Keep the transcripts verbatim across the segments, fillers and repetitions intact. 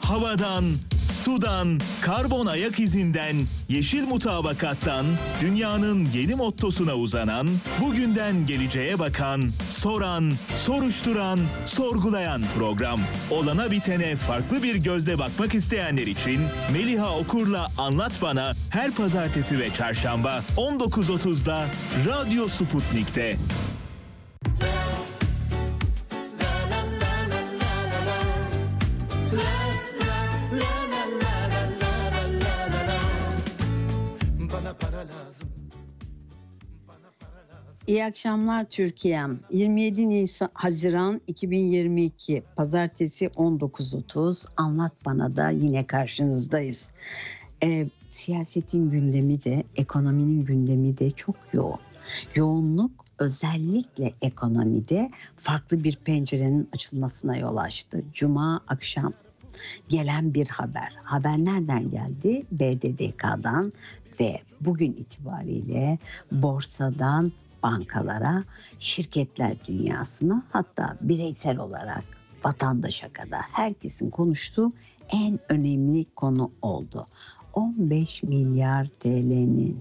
Havadan, sudan, karbon ayak izinden, yeşil mutabakattan, dünyanın yeni mottosuna uzanan, bugünden geleceğe bakan, soran, soruşturan, sorgulayan program. Olana bitene farklı bir gözle bakmak isteyenler için Meliha Okur'la Anlat Bana her pazartesi ve çarşamba on dokuz otuzda Radyo Sputnik'te. İyi akşamlar Türkiye'm. yirmi yedi Nisan Haziran iki bin yirmi iki Pazartesi on dokuz otuz Anlat Bana da yine karşınızdayız. Ee, siyasetin gündemi de ekonominin gündemi de çok yoğun. Yoğunluk özellikle ekonomide farklı bir pencerenin açılmasına yol açtı. Cuma akşam gelen bir haber. Haber nereden geldi? B D D K'dan ve bugün itibariyle borsadan bankalara, şirketler dünyasına, hatta bireysel olarak vatandaşa kadar herkesin konuştuğu en önemli konu oldu. on beş milyar T L'nin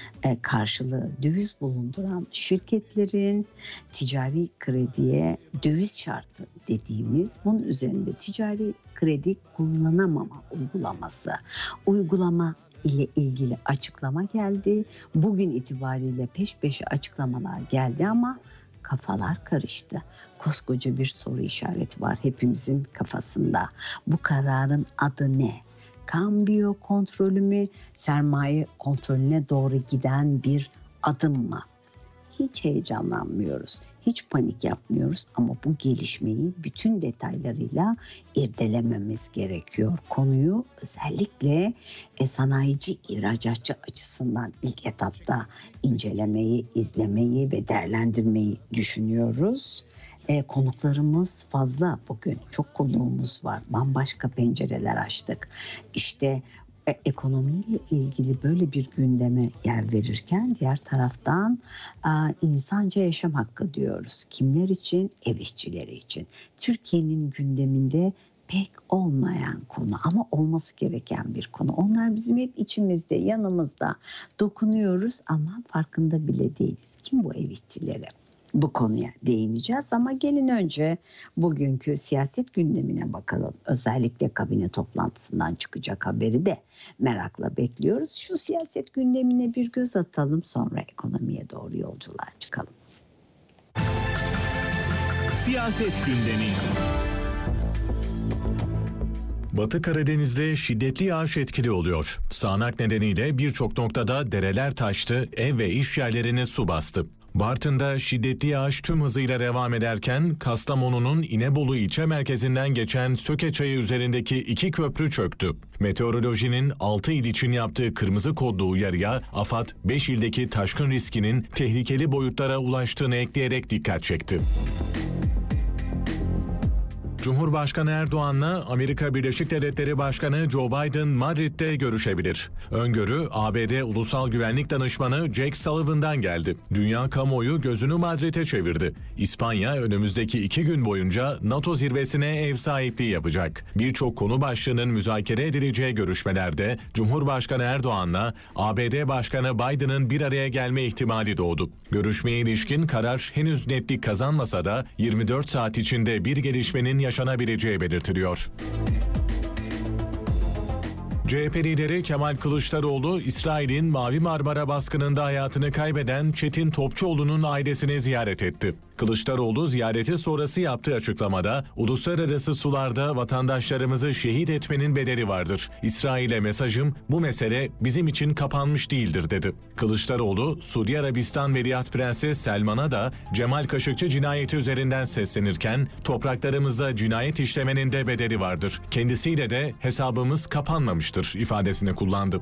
karşılığı döviz bulunduran şirketlerin ticari krediye döviz şartı dediğimiz, bunun üzerinde ticari kredi kullanamama uygulaması, uygulama ile ilgili açıklama geldi. Bugün itibariyle peş peşe açıklamalar geldi ama kafalar karıştı. Koskoca bir soru işareti var hepimizin kafasında. Bu kararın adı ne? Kambiyo kontrolü mü, sermaye kontrolüne doğru giden bir adım mı? Hiç heyecanlanmıyoruz, hiç panik yapmıyoruz ama bu gelişmeyi bütün detaylarıyla irdelememiz gerekiyor. Konuyu özellikle e, sanayici, ihracatçı açısından ilk etapta incelemeyi, izlemeyi ve değerlendirmeyi düşünüyoruz. E, konuklarımız fazla bugün, çok konuğumuz var, bambaşka pencereler açtık. İşte ekonomiyle ilgili böyle bir gündeme yer verirken diğer taraftan a, insanca yaşam hakkı diyoruz. Kimler için? Ev işçileri için. Türkiye'nin gündeminde pek olmayan konu ama olması gereken bir konu. Onlar bizim hep içimizde, yanımızda, dokunuyoruz ama farkında bile değiliz. Kim bu ev işçileri? Bu konuya değineceğiz ama gelin önce bugünkü siyaset gündemine bakalım. Özellikle kabine toplantısından çıkacak haberi de merakla bekliyoruz. Şu siyaset gündemine bir göz atalım, sonra ekonomiye doğru yolculuğa çıkalım. Siyaset gündemi. Batı Karadeniz'de şiddetli yağış etkili oluyor. Sağanak nedeniyle birçok noktada dereler taştı, ev ve iş yerlerini su bastı. Bartın'da şiddetli yağış tüm hızıyla devam ederken Kastamonu'nun İnebolu ilçe merkezinden geçen Söke Çayı üzerindeki iki köprü çöktü. Meteorolojinin altı il için yaptığı kırmızı kodlu uyarıya AFAD beş ildeki taşkın riskinin tehlikeli boyutlara ulaştığını ekleyerek dikkat çekti. Cumhurbaşkanı Erdoğan'la Amerika Birleşik Devletleri Başkanı Joe Biden Madrid'de görüşebilir. Öngörü A B D Ulusal Güvenlik Danışmanı Jake Sullivan'dan geldi. Dünya kamuoyu gözünü Madrid'e çevirdi. İspanya önümüzdeki iki gün boyunca NATO zirvesine ev sahipliği yapacak. Birçok konu başlığının müzakere edileceği görüşmelerde Cumhurbaşkanı Erdoğan'la A B D Başkanı Biden'ın bir araya gelme ihtimali doğdu. Görüşmeye ilişkin karar henüz netlik kazanmasa da yirmi dört saat içinde bir gelişmenin yaşanabileceği belirtiliyor. C H P lideri Kemal Kılıçdaroğlu, İsrail'in Mavi Marmara baskınında hayatını kaybeden Çetin Topçuoğlu'nun ailesini ziyaret etti. Kılıçdaroğlu ziyareti sonrası yaptığı açıklamada, uluslararası sularda vatandaşlarımızı şehit etmenin bedeli vardır. İsrail'e mesajım, bu mesele bizim için kapanmış değildir dedi. Kılıçdaroğlu, Suudi Arabistan Veliaht Prenses Selman'a da Cemal Kaşıkçı cinayeti üzerinden seslenirken, topraklarımızda cinayet işlemenin de bedeli vardır. Kendisiyle de hesabımız kapanmamıştır ifadesini kullandı.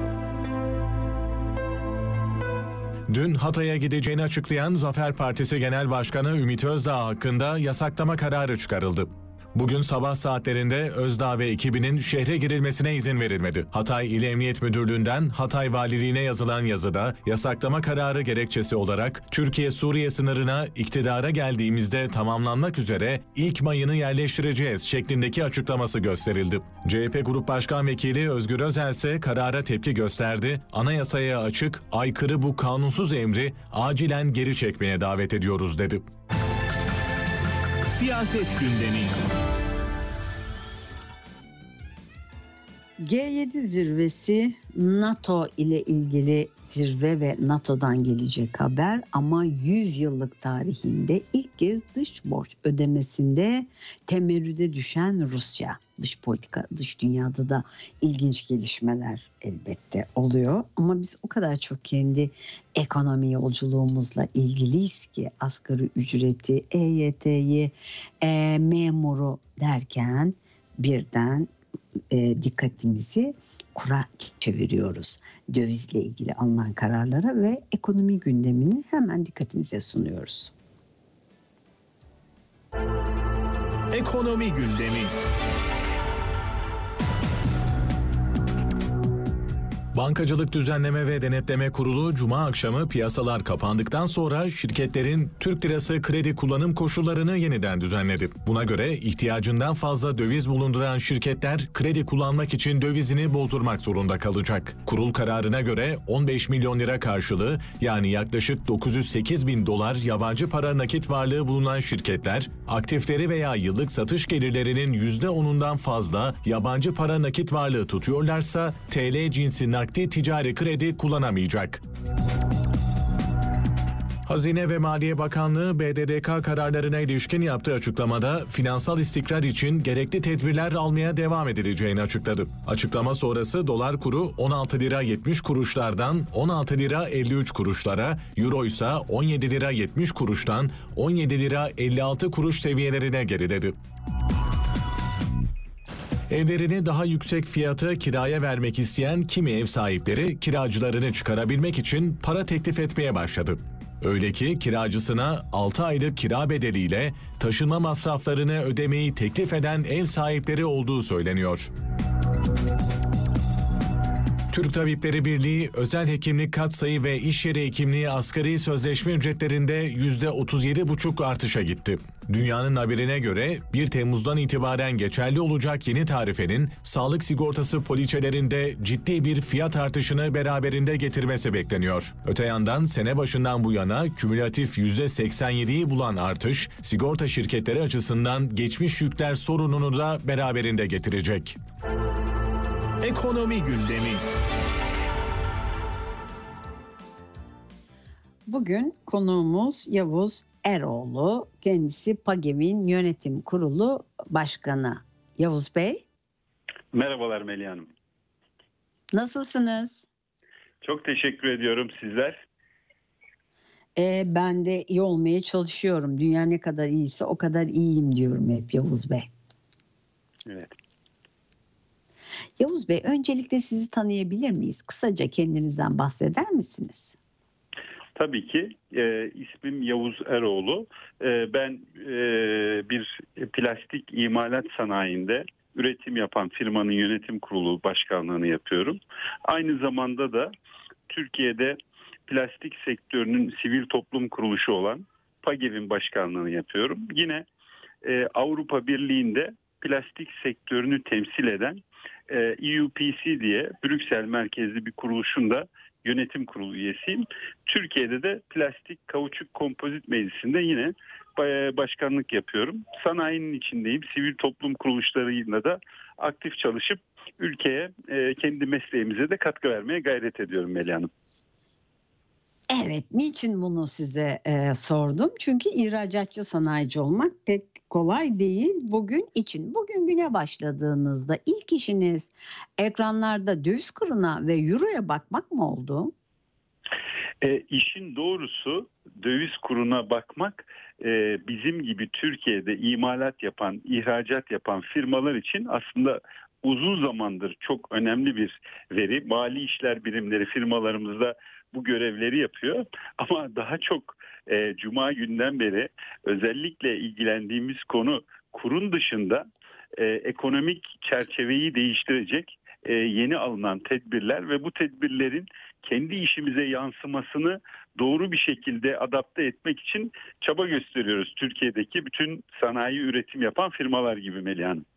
Dün Hatay'a gideceğini açıklayan Zafer Partisi Genel Başkanı Ümit Özdağ hakkında yasaklama kararı çıkarıldı. Bugün sabah saatlerinde Özdağ ve ekibinin şehre girilmesine izin verilmedi. Hatay İl Emniyet Müdürlüğü'nden Hatay Valiliğine yazılan yazıda yasaklama kararı gerekçesi olarak Türkiye-Suriye sınırına iktidara geldiğimizde tamamlanmak üzere ilk mayını yerleştireceğiz şeklindeki açıklaması gösterildi. C H P Grup Başkan Vekili Özgür Özel ise karara tepki gösterdi. Anayasaya açık, aykırı bu kanunsuz emri acilen geri çekmeye davet ediyoruz dedi. Siyaset gündemi. G yedi zirvesi NATO ile ilgili zirve ve NATO'dan gelecek haber ama yüz yıllık tarihinde ilk kez dış borç ödemesinde temerrüde düşen Rusya. Dış politika, dış dünyada da ilginç gelişmeler elbette oluyor. Ama biz o kadar çok kendi ekonomi yolculuğumuzla ilgiliyiz ki asgari ücreti, E Y T'yi, e, memuru derken birden E, dikkatimizi kura çeviriyoruz. Dövizle ilgili alınan kararlara ve ekonomi gündemini hemen dikkatinize sunuyoruz. Ekonomi gündemi. Bankacılık Düzenleme ve Denetleme Kurulu Cuma akşamı piyasalar kapandıktan sonra şirketlerin Türk lirası kredi kullanım koşullarını yeniden düzenledi. Buna göre ihtiyacından fazla döviz bulunduran şirketler kredi kullanmak için dövizini bozdurmak zorunda kalacak. Kurul kararına göre on beş milyon lira karşılığı yani yaklaşık dokuz yüz sekiz bin dolar yabancı para nakit varlığı bulunan şirketler, aktifleri veya yıllık satış gelirlerinin yüzde onundan fazla yabancı para nakit varlığı tutuyorlarsa T L cinsi nakit ticari kredi kullanamayacak. Hazine ve Maliye Bakanlığı B D D K kararlarına ilişkin yaptığı açıklamada finansal istikrar için gerekli tedbirler almaya devam edileceğini açıkladı. Açıklama sonrası dolar kuru on altı lira yetmiş kuruşlardan on altı lira elli üç kuruşlara, euro ise on yedi lira yetmiş kuruştan on yedi lira elli altı kuruş seviyelerine geriledi. Evlerini daha yüksek fiyata kiraya vermek isteyen kimi ev sahipleri kiracılarını çıkarabilmek için para teklif etmeye başladı. Öyle ki kiracısına altı aylık kira bedeliyle taşınma masraflarını ödemeyi teklif eden ev sahipleri olduğu söyleniyor. Türk Tabipleri Birliği, özel hekimlik katsayı ve iş yeri hekimliği asgari sözleşme ücretlerinde yüzde otuz yedi buçuk artışa gitti. Dünyanın haberine göre bir Temmuz'dan itibaren geçerli olacak yeni tarifenin sağlık sigortası poliçelerinde ciddi bir fiyat artışını beraberinde getirmesi bekleniyor. Öte yandan sene başından bu yana kümülatif yüzde seksen yediyi bulan artış, sigorta şirketleri açısından geçmiş yükler sorununu da beraberinde getirecek. Ekonomi gündemi. Bugün konuğumuz Yavuz Eroğlu. Kendisi PAGEV'in yönetim kurulu başkanı. Yavuz Bey. Merhabalar Melih Hanım. Nasılsınız? Çok teşekkür ediyorum. Sizler? Ee, ben de iyi olmaya çalışıyorum. Dünya ne kadar iyiyse o kadar iyiyim diyorum hep Yavuz Bey. Evet. Yavuz Bey, öncelikle sizi tanıyabilir miyiz? Kısaca kendinizden bahseder misiniz? Tabii ki. E, ismim Yavuz Eroğlu. E, ben e, bir plastik imalat sanayinde üretim yapan firmanın yönetim kurulu başkanlığını yapıyorum. Aynı zamanda da Türkiye'de plastik sektörünün sivil toplum kuruluşu olan PAGEV'in başkanlığını yapıyorum. Yine e, Avrupa Birliği'nde plastik sektörünü temsil eden E U P C diye Brüksel merkezli bir kuruluşun da yönetim kurulu üyesiyim. Türkiye'de de Plastik Kauçuk Kompozit Meclisi'nde yine başkanlık yapıyorum. Sanayinin içindeyim. Sivil toplum kuruluşlarıyla da aktif çalışıp ülkeye, kendi mesleğimize de katkı vermeye gayret ediyorum Melih Hanım. Evet, niçin bunu size e, sordum? Çünkü ihracatçı sanayici olmak pek kolay değil bugün için. Bugün güne başladığınızda ilk işiniz ekranlarda döviz kuruna ve euroya bakmak mı oldu? E, işin doğrusu döviz kuruna bakmak e, bizim gibi Türkiye'de imalat yapan, ihracat yapan firmalar için aslında uzun zamandır çok önemli bir veri. Mali işler birimleri firmalarımızda bu görevleri yapıyor ama daha çok e, Cuma günden beri özellikle ilgilendiğimiz konu kurun dışında e, ekonomik çerçeveyi değiştirecek e, yeni alınan tedbirler ve bu tedbirlerin kendi işimize yansımasını doğru bir şekilde adapte etmek için çaba gösteriyoruz. Türkiye'deki bütün sanayi üretim yapan firmalar gibi Melih Hanım.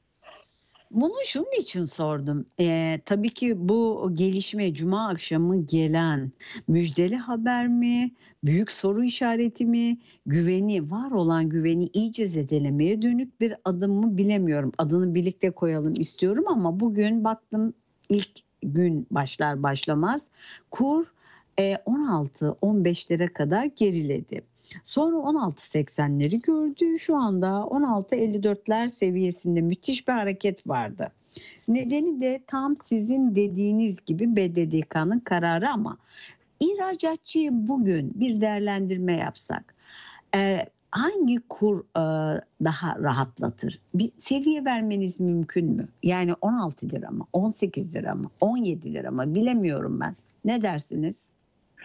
Bunu şunun için sordum. Ee, tabii ki bu gelişme Cuma akşamı gelen müjdeli haber mi, büyük soru işareti mi, güveni, var olan güveni iyice zedelemeye dönük bir adım mı bilemiyorum. Adını birlikte koyalım istiyorum ama bugün baktım ilk gün başlar başlamaz kur e, on altı on beşlere kadar geriledi. Sonra on altı seksenleri gördü. Şu anda on altı elli dörtler seviyesinde müthiş bir hareket vardı. Nedeni de tam sizin dediğiniz gibi B D D K'nın kararı ama ihracatçıyı bugün bir değerlendirme yapsak e, hangi kur e, daha rahatlatır? Bir seviye vermeniz mümkün mü? Yani on altı lira mı? on sekiz lira mı? on yedi lira mı? Bilemiyorum ben. Ne dersiniz?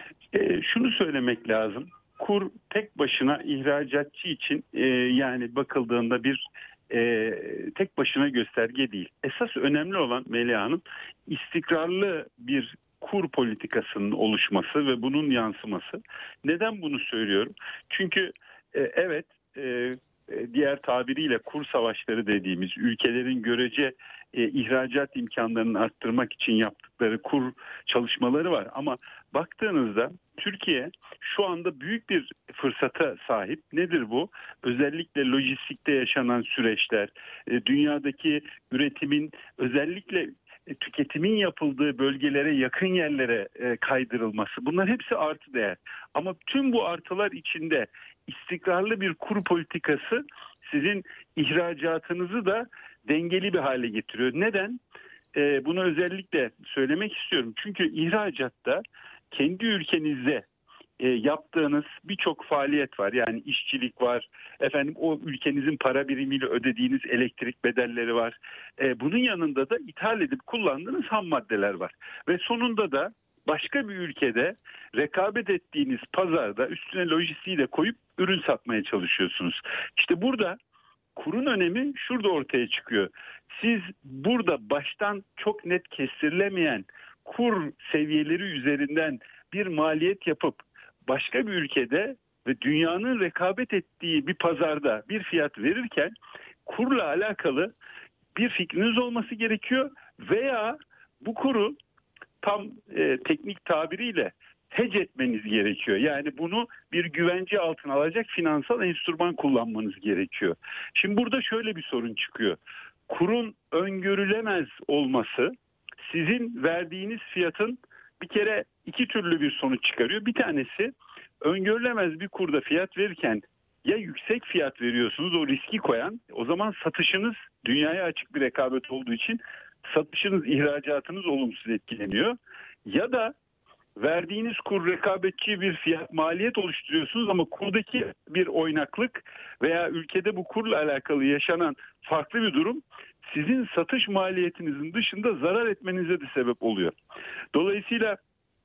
E, şunu söylemek lazım. Kur tek başına ihracatçı için e, yani bakıldığında bir e, tek başına gösterge değil. Esas önemli olan Melih Hanım istikrarlı bir kur politikasının oluşması ve bunun yansıması. Neden bunu söylüyorum? Çünkü e, evet e, diğer tabiriyle kur savaşları dediğimiz ülkelerin görece e, ihracat imkanlarını arttırmak için yaptıkları kur çalışmaları var. Ama baktığınızda Türkiye şu anda büyük bir fırsata sahip. Nedir bu? Özellikle lojistikte yaşanan süreçler, e, dünyadaki üretimin özellikle tüketimin yapıldığı bölgelere, yakın yerlere e, kaydırılması. Bunlar hepsi artı değer. Ama tüm bu artılar içinde istikrarlı bir kur politikası sizin ihracatınızı da dengeli bir hale getiriyor. Neden? Ee, bunu özellikle söylemek istiyorum. Çünkü ihracatta kendi ülkenizde e, yaptığınız birçok faaliyet var. Yani işçilik var. Efendim o ülkenizin para birimiyle ödediğiniz elektrik bedelleri var. E, bunun yanında da ithal edip kullandığınız ham maddeler var. Ve sonunda da başka bir ülkede rekabet ettiğiniz pazarda üstüne lojistiği de koyup ürün satmaya çalışıyorsunuz. İşte burada kurun önemi şurada ortaya çıkıyor. Siz burada baştan çok net kestirilemeyen kur seviyeleri üzerinden bir maliyet yapıp başka bir ülkede ve dünyanın rekabet ettiği bir pazarda bir fiyat verirken kurla alakalı bir fikriniz olması gerekiyor veya bu kuru tam e, teknik tabiriyle hedge etmeniz gerekiyor. Yani bunu bir güvence altına alacak finansal enstrüman kullanmanız gerekiyor. Şimdi burada şöyle bir sorun çıkıyor. Kurun öngörülemez olması sizin verdiğiniz fiyatın bir kere iki türlü bir sonuç çıkarıyor. Bir tanesi öngörülemez bir kurda fiyat verirken ya yüksek fiyat veriyorsunuz o riski koyan, o zaman satışınız dünyaya açık bir rekabet olduğu için satışınız, ihracatınız olumsuz etkileniyor. Ya da verdiğiniz kur rekabetçi bir fiyat maliyet oluşturuyorsunuz ama kurdaki bir oynaklık veya ülkede bu kurla alakalı yaşanan farklı bir durum sizin satış maliyetinizin dışında zarar etmenize de sebep oluyor. Dolayısıyla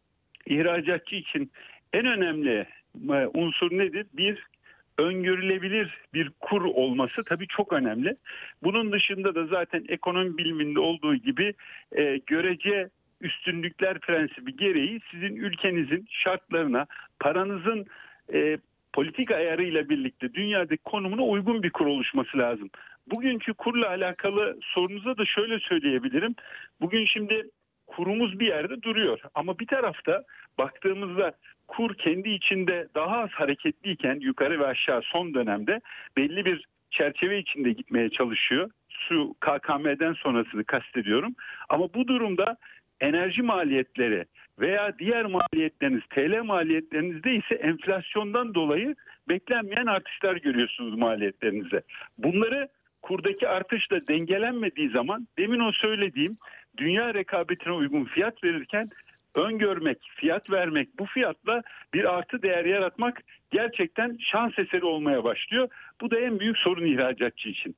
ihracatçı için en önemli unsur nedir? Bir, öngörülebilir bir kur olması tabii çok önemli. Bunun dışında da zaten ekonomi biliminde olduğu gibi e, görece üstünlükler prensibi gereği sizin ülkenizin şartlarına, paranızın e, politik ayarıyla birlikte dünyadaki konumuna uygun bir kur oluşması lazım. Bugünkü kurla alakalı sorunuza da şöyle söyleyebilirim. Bugün şimdi kurumuz bir yerde duruyor ama bir tarafta baktığımızda kur kendi içinde daha az hareketliyken yukarı ve aşağı son dönemde belli bir çerçeve içinde gitmeye çalışıyor. Şu K K M'den sonrasını kastediyorum. Ama bu durumda enerji maliyetleri veya diğer maliyetleriniz, T L maliyetlerinizde ise enflasyondan dolayı beklenmeyen artışlar görüyorsunuz maliyetlerinize. Bunları kurdaki artışla dengelenmediği zaman demin o söylediğim dünya rekabetine uygun fiyat verirken öngörmek, fiyat vermek, bu fiyatla bir artı değer yaratmak gerçekten şans eseri olmaya başlıyor. Bu da en büyük sorun ihracatçı için.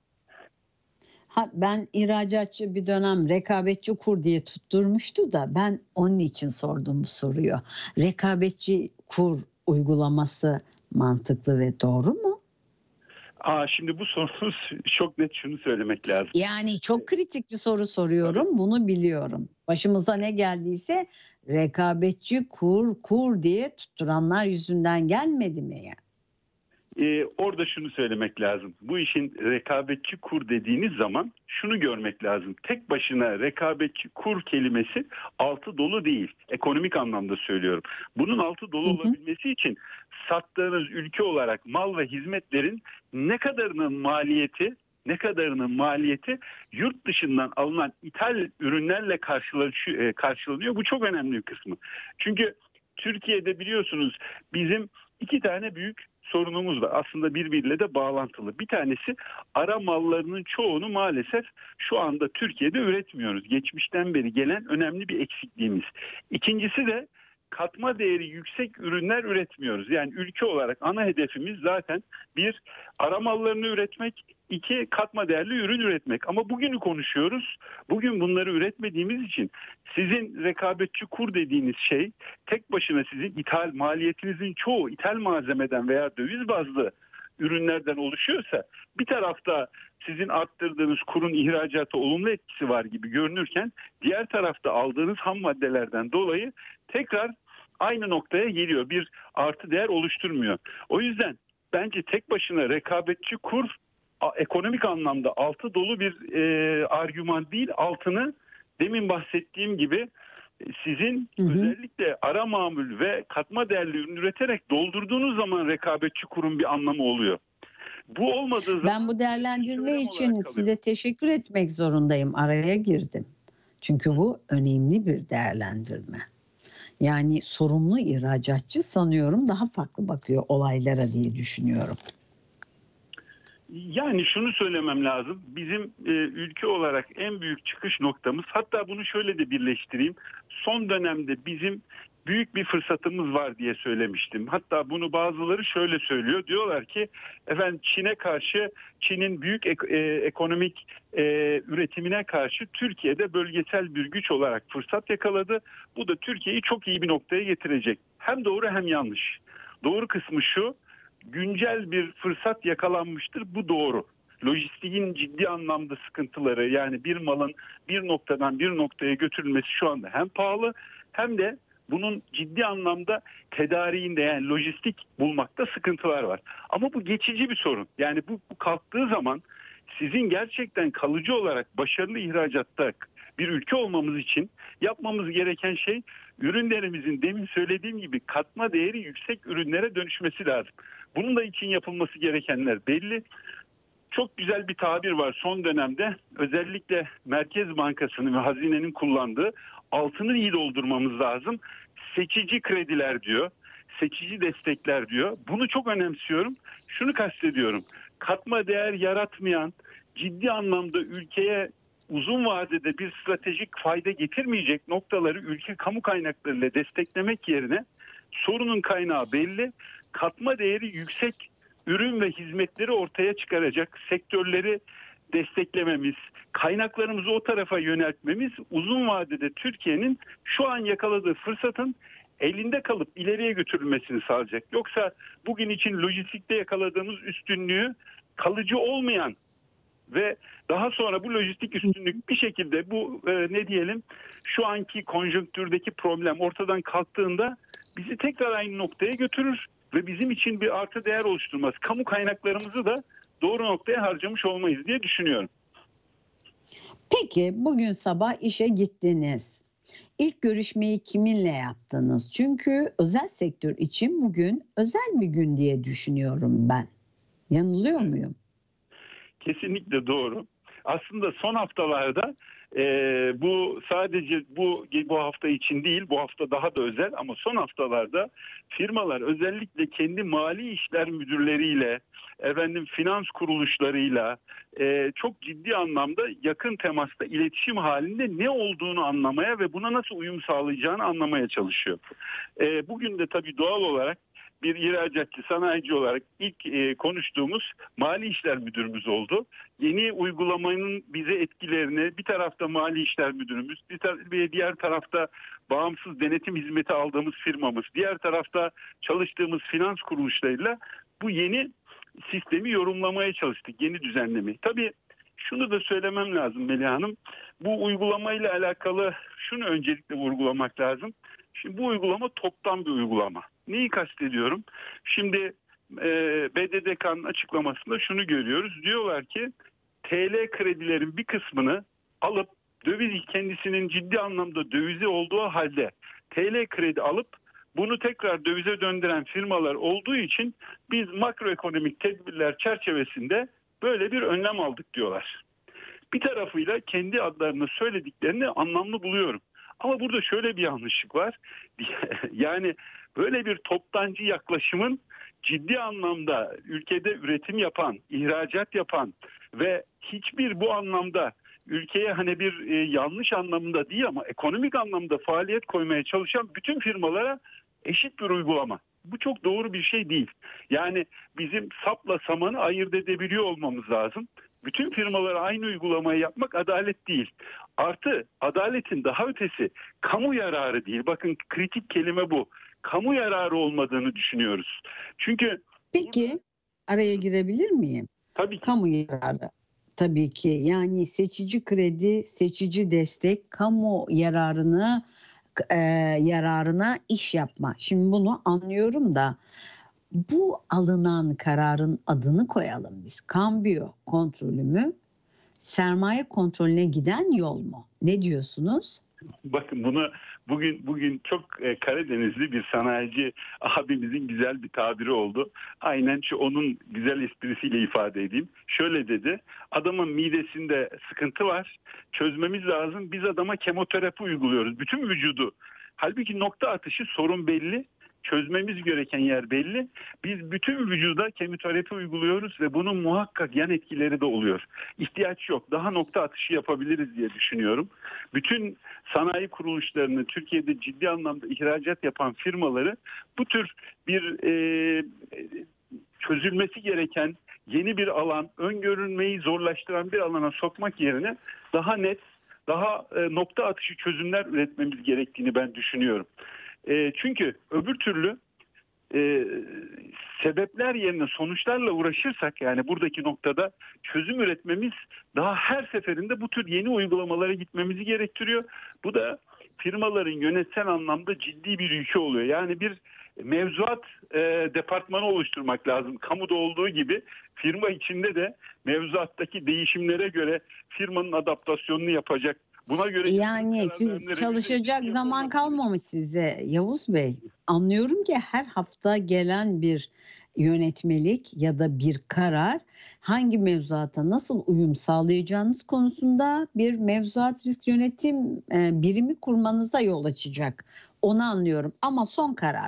Ha, ben ihracatçı bir dönem rekabetçi kur diye tutturmuştu da ben onun için sordum bu soruyu. Rekabetçi kur uygulaması mantıklı ve doğru mu? Aa, şimdi bu sorunuz çok net şunu söylemek lazım. Yani çok kritik bir soru soruyorum. Evet. Bunu biliyorum. Başımıza ne geldiyse rekabetçi kur kur diye tutturanlar yüzünden gelmedi mi ya? Ee, orada şunu söylemek lazım. Bu işin rekabetçi kur dediğiniz zaman şunu görmek lazım. Tek başına rekabetçi kur kelimesi altı dolu değil. Ekonomik anlamda söylüyorum. Bunun altı dolu hı hı. olabilmesi için sattığınız ülke olarak mal ve hizmetlerin ne kadarının maliyeti ne kadarının maliyeti yurt dışından alınan ithal ürünlerle karşılanıyor. Bu çok önemli bir kısmı. Çünkü Türkiye'de biliyorsunuz bizim iki tane büyük sorunumuz var. Aslında birbiriyle de bağlantılı. Bir tanesi ara mallarının çoğunu maalesef şu anda Türkiye'de üretmiyoruz. Geçmişten beri gelen önemli bir eksikliğimiz. İkincisi de katma değeri yüksek ürünler üretmiyoruz. Yani ülke olarak ana hedefimiz zaten bir ara mallarını üretmek, iki katma değerli ürün üretmek. Ama bugünü konuşuyoruz. Bugün bunları üretmediğimiz için sizin rekabetçi kur dediğiniz şey tek başına sizin ithal maliyetinizin çoğu ithal malzemeden veya döviz bazlı ürünlerden oluşuyorsa bir tarafta sizin arttırdığınız kurun ihracata olumlu etkisi var gibi görünürken diğer tarafta aldığınız ham maddelerden dolayı tekrar aynı noktaya geliyor. Bir artı değer oluşturmuyor. O yüzden bence tek başına rekabetçi kur ekonomik anlamda altı dolu bir e, argüman değil. Altını demin bahsettiğim gibi sizin hı hı. özellikle ara mamul ve katma değerli ürün üreterek doldurduğunuz zaman rekabetçi kurun bir anlamı oluyor. Bu olmadığı zaman... Ben bu değerlendirme için size teşekkür etmek zorundayım. Araya girdim. Çünkü bu önemli bir değerlendirme. Yani sorumlu ihracatçı sanıyorum daha farklı bakıyor olaylara diye düşünüyorum. Yani şunu söylemem lazım. Bizim e, ülke olarak en büyük çıkış noktamız, hatta bunu şöyle de birleştireyim. Son dönemde bizim büyük bir fırsatımız var diye söylemiştim. Hatta bunu bazıları şöyle söylüyor. Diyorlar ki efendim Çin'e karşı, Çin'in büyük ek, e, ekonomik e, üretimine karşı Türkiye'de bölgesel bir güç olarak fırsat yakaladı. Bu da Türkiye'yi çok iyi bir noktaya getirecek. Hem doğru hem yanlış. Doğru kısmı şu: güncel bir fırsat yakalanmıştır. Bu doğru. Lojistiğin ciddi anlamda sıkıntıları, yani bir malın bir noktadan bir noktaya götürülmesi şu anda hem pahalı hem de bunun ciddi anlamda tedariğinde, yani lojistik bulmakta sıkıntılar var. Ama bu geçici bir sorun. Yani bu, bu kalktığı zaman sizin gerçekten kalıcı olarak başarılı ihracatta bir ülke olmamız için yapmamız gereken şey ürünlerimizin demin söylediğim gibi katma değeri yüksek ürünlere dönüşmesi lazım. Bunun da için yapılması gerekenler belli. Çok güzel bir tabir var son dönemde. Özellikle Merkez Bankası'nın ve hazinenin kullandığı, altını iyi doldurmamız lazım. Seçici krediler diyor. Seçici destekler diyor. Bunu çok önemsiyorum. Şunu kastediyorum. Katma değer yaratmayan, ciddi anlamda ülkeye uzun vadede bir stratejik fayda getirmeyecek noktaları ülke kamu kaynaklarıyla desteklemek yerine sorunun kaynağı belli. Katma değeri yüksek ürün ve hizmetleri ortaya çıkaracak sektörleri desteklememiz, kaynaklarımızı o tarafa yöneltmemiz uzun vadede Türkiye'nin şu an yakaladığı fırsatın elinde kalıp ileriye götürülmesini sağlayacak. Yoksa bugün için lojistikte yakaladığımız üstünlüğü kalıcı olmayan ve daha sonra bu lojistik üstünlük bir şekilde bu e, ne diyelim şu anki konjonktürdeki problem ortadan kalktığında bizi tekrar aynı noktaya götürür ve bizim için bir artı değer oluşturmaz. Kamu kaynaklarımızı da doğru noktaya harcamış olmayız diye düşünüyorum. Peki bugün sabah işe gittiniz. İlk görüşmeyi kiminle yaptınız? Çünkü özel sektör için bugün özel bir gün diye düşünüyorum ben. Yanılıyor muyum? Kesinlikle doğru. Aslında son haftalarda e, bu sadece bu bu hafta için değil, bu hafta daha da özel, ama son haftalarda firmalar özellikle kendi mali işler müdürleriyle, efendim finans kuruluşlarıyla e, çok ciddi anlamda yakın temasta, iletişim halinde ne olduğunu anlamaya ve buna nasıl uyum sağlayacağını anlamaya çalışıyor. E, bugün de tabii doğal olarak bir ihracatçı, sanayici olarak ilk e, konuştuğumuz mali işler müdürümüz oldu. Yeni uygulamanın bize etkilerini, bir tarafta mali işler müdürümüz, bir, tar- bir diğer tarafta bağımsız denetim hizmeti aldığımız firmamız, diğer tarafta çalıştığımız finans kuruluşlarıyla bu yeni sistemi yorumlamaya çalıştık, yeni düzenlemeyi. Tabii şunu da söylemem lazım Melih Hanım. Bu uygulamayla alakalı şunu öncelikle vurgulamak lazım. Şimdi bu uygulama toptan bir uygulama. Neyi kastediyorum? Şimdi e, B D D K'nın açıklamasında şunu görüyoruz. Diyorlar ki T L kredilerin bir kısmını alıp döviz kendisinin ciddi anlamda dövizi olduğu halde T L kredi alıp bunu tekrar dövize döndüren firmalar olduğu için biz makroekonomik tedbirler çerçevesinde böyle bir önlem aldık diyorlar. Bir tarafıyla kendi adlarını söylediklerini anlamlı buluyorum. Ama burada şöyle bir yanlışlık var. Yani böyle bir toptancı yaklaşımın ciddi anlamda ülkede üretim yapan, ihracat yapan ve hiçbir bu anlamda ülkeye hani bir e, yanlış anlamında değil ama ekonomik anlamda faaliyet koymaya çalışan bütün firmalara eşit bir uygulama. Bu çok doğru bir şey değil. Yani bizim sapla samanı ayırt edebiliyor olmamız lazım. Bütün firmalara aynı uygulamayı yapmak adalet değil. Artı adaletin daha ötesi kamu yararı değil. Bakın kritik kelime bu. Kamu yararı olmadığını düşünüyoruz. Çünkü Peki araya girebilir miyim? Tabii ki. Kamu yararı. Tabii ki yani seçici kredi, seçici destek, kamu yararını e, yararına iş yapma. Şimdi bunu anlıyorum da bu alınan kararın adını koyalım biz. Kambiyo kontrolü mü? Sermaye kontrolüne giden yol mu? Ne diyorsunuz? Bakın bunu bugün bugün çok e, Karadenizli bir sanayici abimizin güzel bir tabiri oldu. Aynen şu onun güzel esprisiyle ifade edeyim. Şöyle dedi. Adamın midesinde sıkıntı var. Çözmemiz lazım. Biz adama kemoterapi uyguluyoruz. Bütün vücudu. Halbuki nokta atışı sorun belli. Çözmemiz gereken yer belli. Biz bütün vücuda kemoterapi uyguluyoruz ve bunun muhakkak yan etkileri de oluyor. İhtiyaç yok. Daha nokta atışı yapabiliriz diye düşünüyorum. Bütün sanayi kuruluşlarını, Türkiye'de ciddi anlamda ihracat yapan firmaları bu tür bir e, çözülmesi gereken yeni bir alan, öngörülmeyi zorlaştıran bir alana sokmak yerine daha net, daha e, nokta atışı çözümler üretmemiz gerektiğini ben düşünüyorum. E, çünkü öbür türlü e, sebepler yerine sonuçlarla uğraşırsak yani buradaki noktada çözüm üretmemiz daha her seferinde bu tür yeni uygulamalara gitmemizi gerektiriyor. Bu da firmaların yönetsel anlamda ciddi bir yükü oluyor. Yani bir mevzuat e, departmanı oluşturmak lazım. Kamuda olduğu gibi firma içinde de mevzuattaki değişimlere göre firmanın adaptasyonunu yapacak. Buna göre yani siz çalışacak zaman kalmamış size Yavuz Bey. Anlıyorum ki her hafta gelen bir yönetmelik ya da bir karar hangi mevzuata nasıl uyum sağlayacağınız konusunda bir mevzuat risk yönetim birimi kurmanıza yol açacak. Onu anlıyorum ama son karar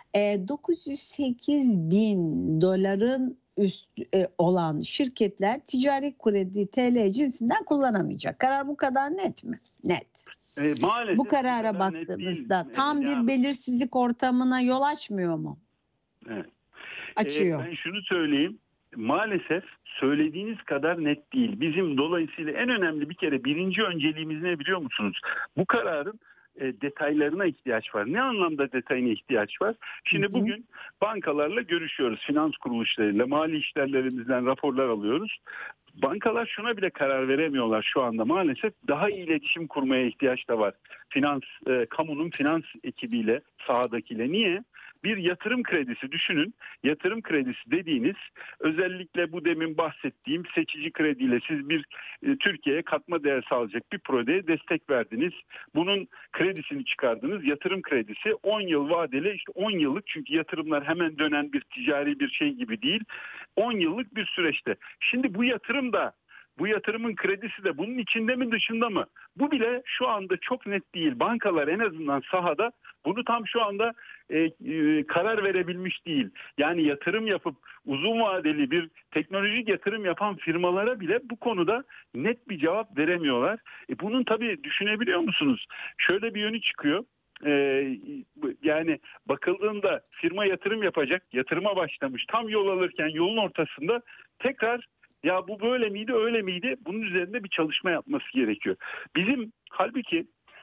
dokuz yüz sekiz bin doların üst e, olan şirketler ticari kredi T L cinsinden kullanamayacak. Karar bu kadar net mi? Net. E, maalesef bu karara baktığımızda tam bir belirsizlik ortamına yol açmıyor mu? Evet. Açıyor. E, ben şunu söyleyeyim. Maalesef söylediğiniz kadar net değil. Bizim dolayısıyla en önemli bir kere birinci önceliğimiz ne biliyor musunuz? Bu kararın detaylarına ihtiyaç var. Ne anlamda detayına ihtiyaç var? Şimdi hı hı. Bugün bankalarla görüşüyoruz. Finans kuruluşlarıyla, mali işlerlerimizden raporlar alıyoruz. Bankalar şuna bile karar veremiyorlar şu anda maalesef. Daha iyi iletişim kurmaya ihtiyaç da var. Finans, e, kamunun finans ekibiyle, sahadakiyle. Niye? Bir yatırım kredisi düşünün. Yatırım kredisi dediğiniz özellikle bu demin bahsettiğim seçici krediyle siz bir e, Türkiye'ye katma değer sağlayacak bir projeye destek verdiniz. Bunun kredisini çıkardınız. Yatırım kredisi on yıl vadeli, işte on yıllık, çünkü yatırımlar hemen dönen bir ticari bir şey gibi değil. on yıllık bir süreçte. Şimdi bu yatırım da bu yatırımın kredisi de bunun içinde mi dışında mı? Bu bile şu anda çok net değil. Bankalar en azından sahada bunu tam şu anda e, e, karar verebilmiş değil. Yani yatırım yapıp uzun vadeli bir teknolojik yatırım yapan firmalara bile bu konuda net bir cevap veremiyorlar. E, bunun tabii düşünebiliyor musunuz? Şöyle bir yönü çıkıyor. Ee, yani bakıldığında firma yatırım yapacak, yatırıma başlamış, tam yol alırken yolun ortasında tekrar ya bu böyle miydi öyle miydi, bunun üzerinde bir çalışma yapması gerekiyor. Bizim halbuki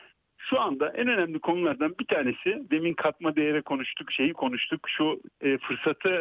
şu anda en önemli konulardan bir tanesi, demin katma değere konuştuk, şeyi konuştuk, şu e, fırsatı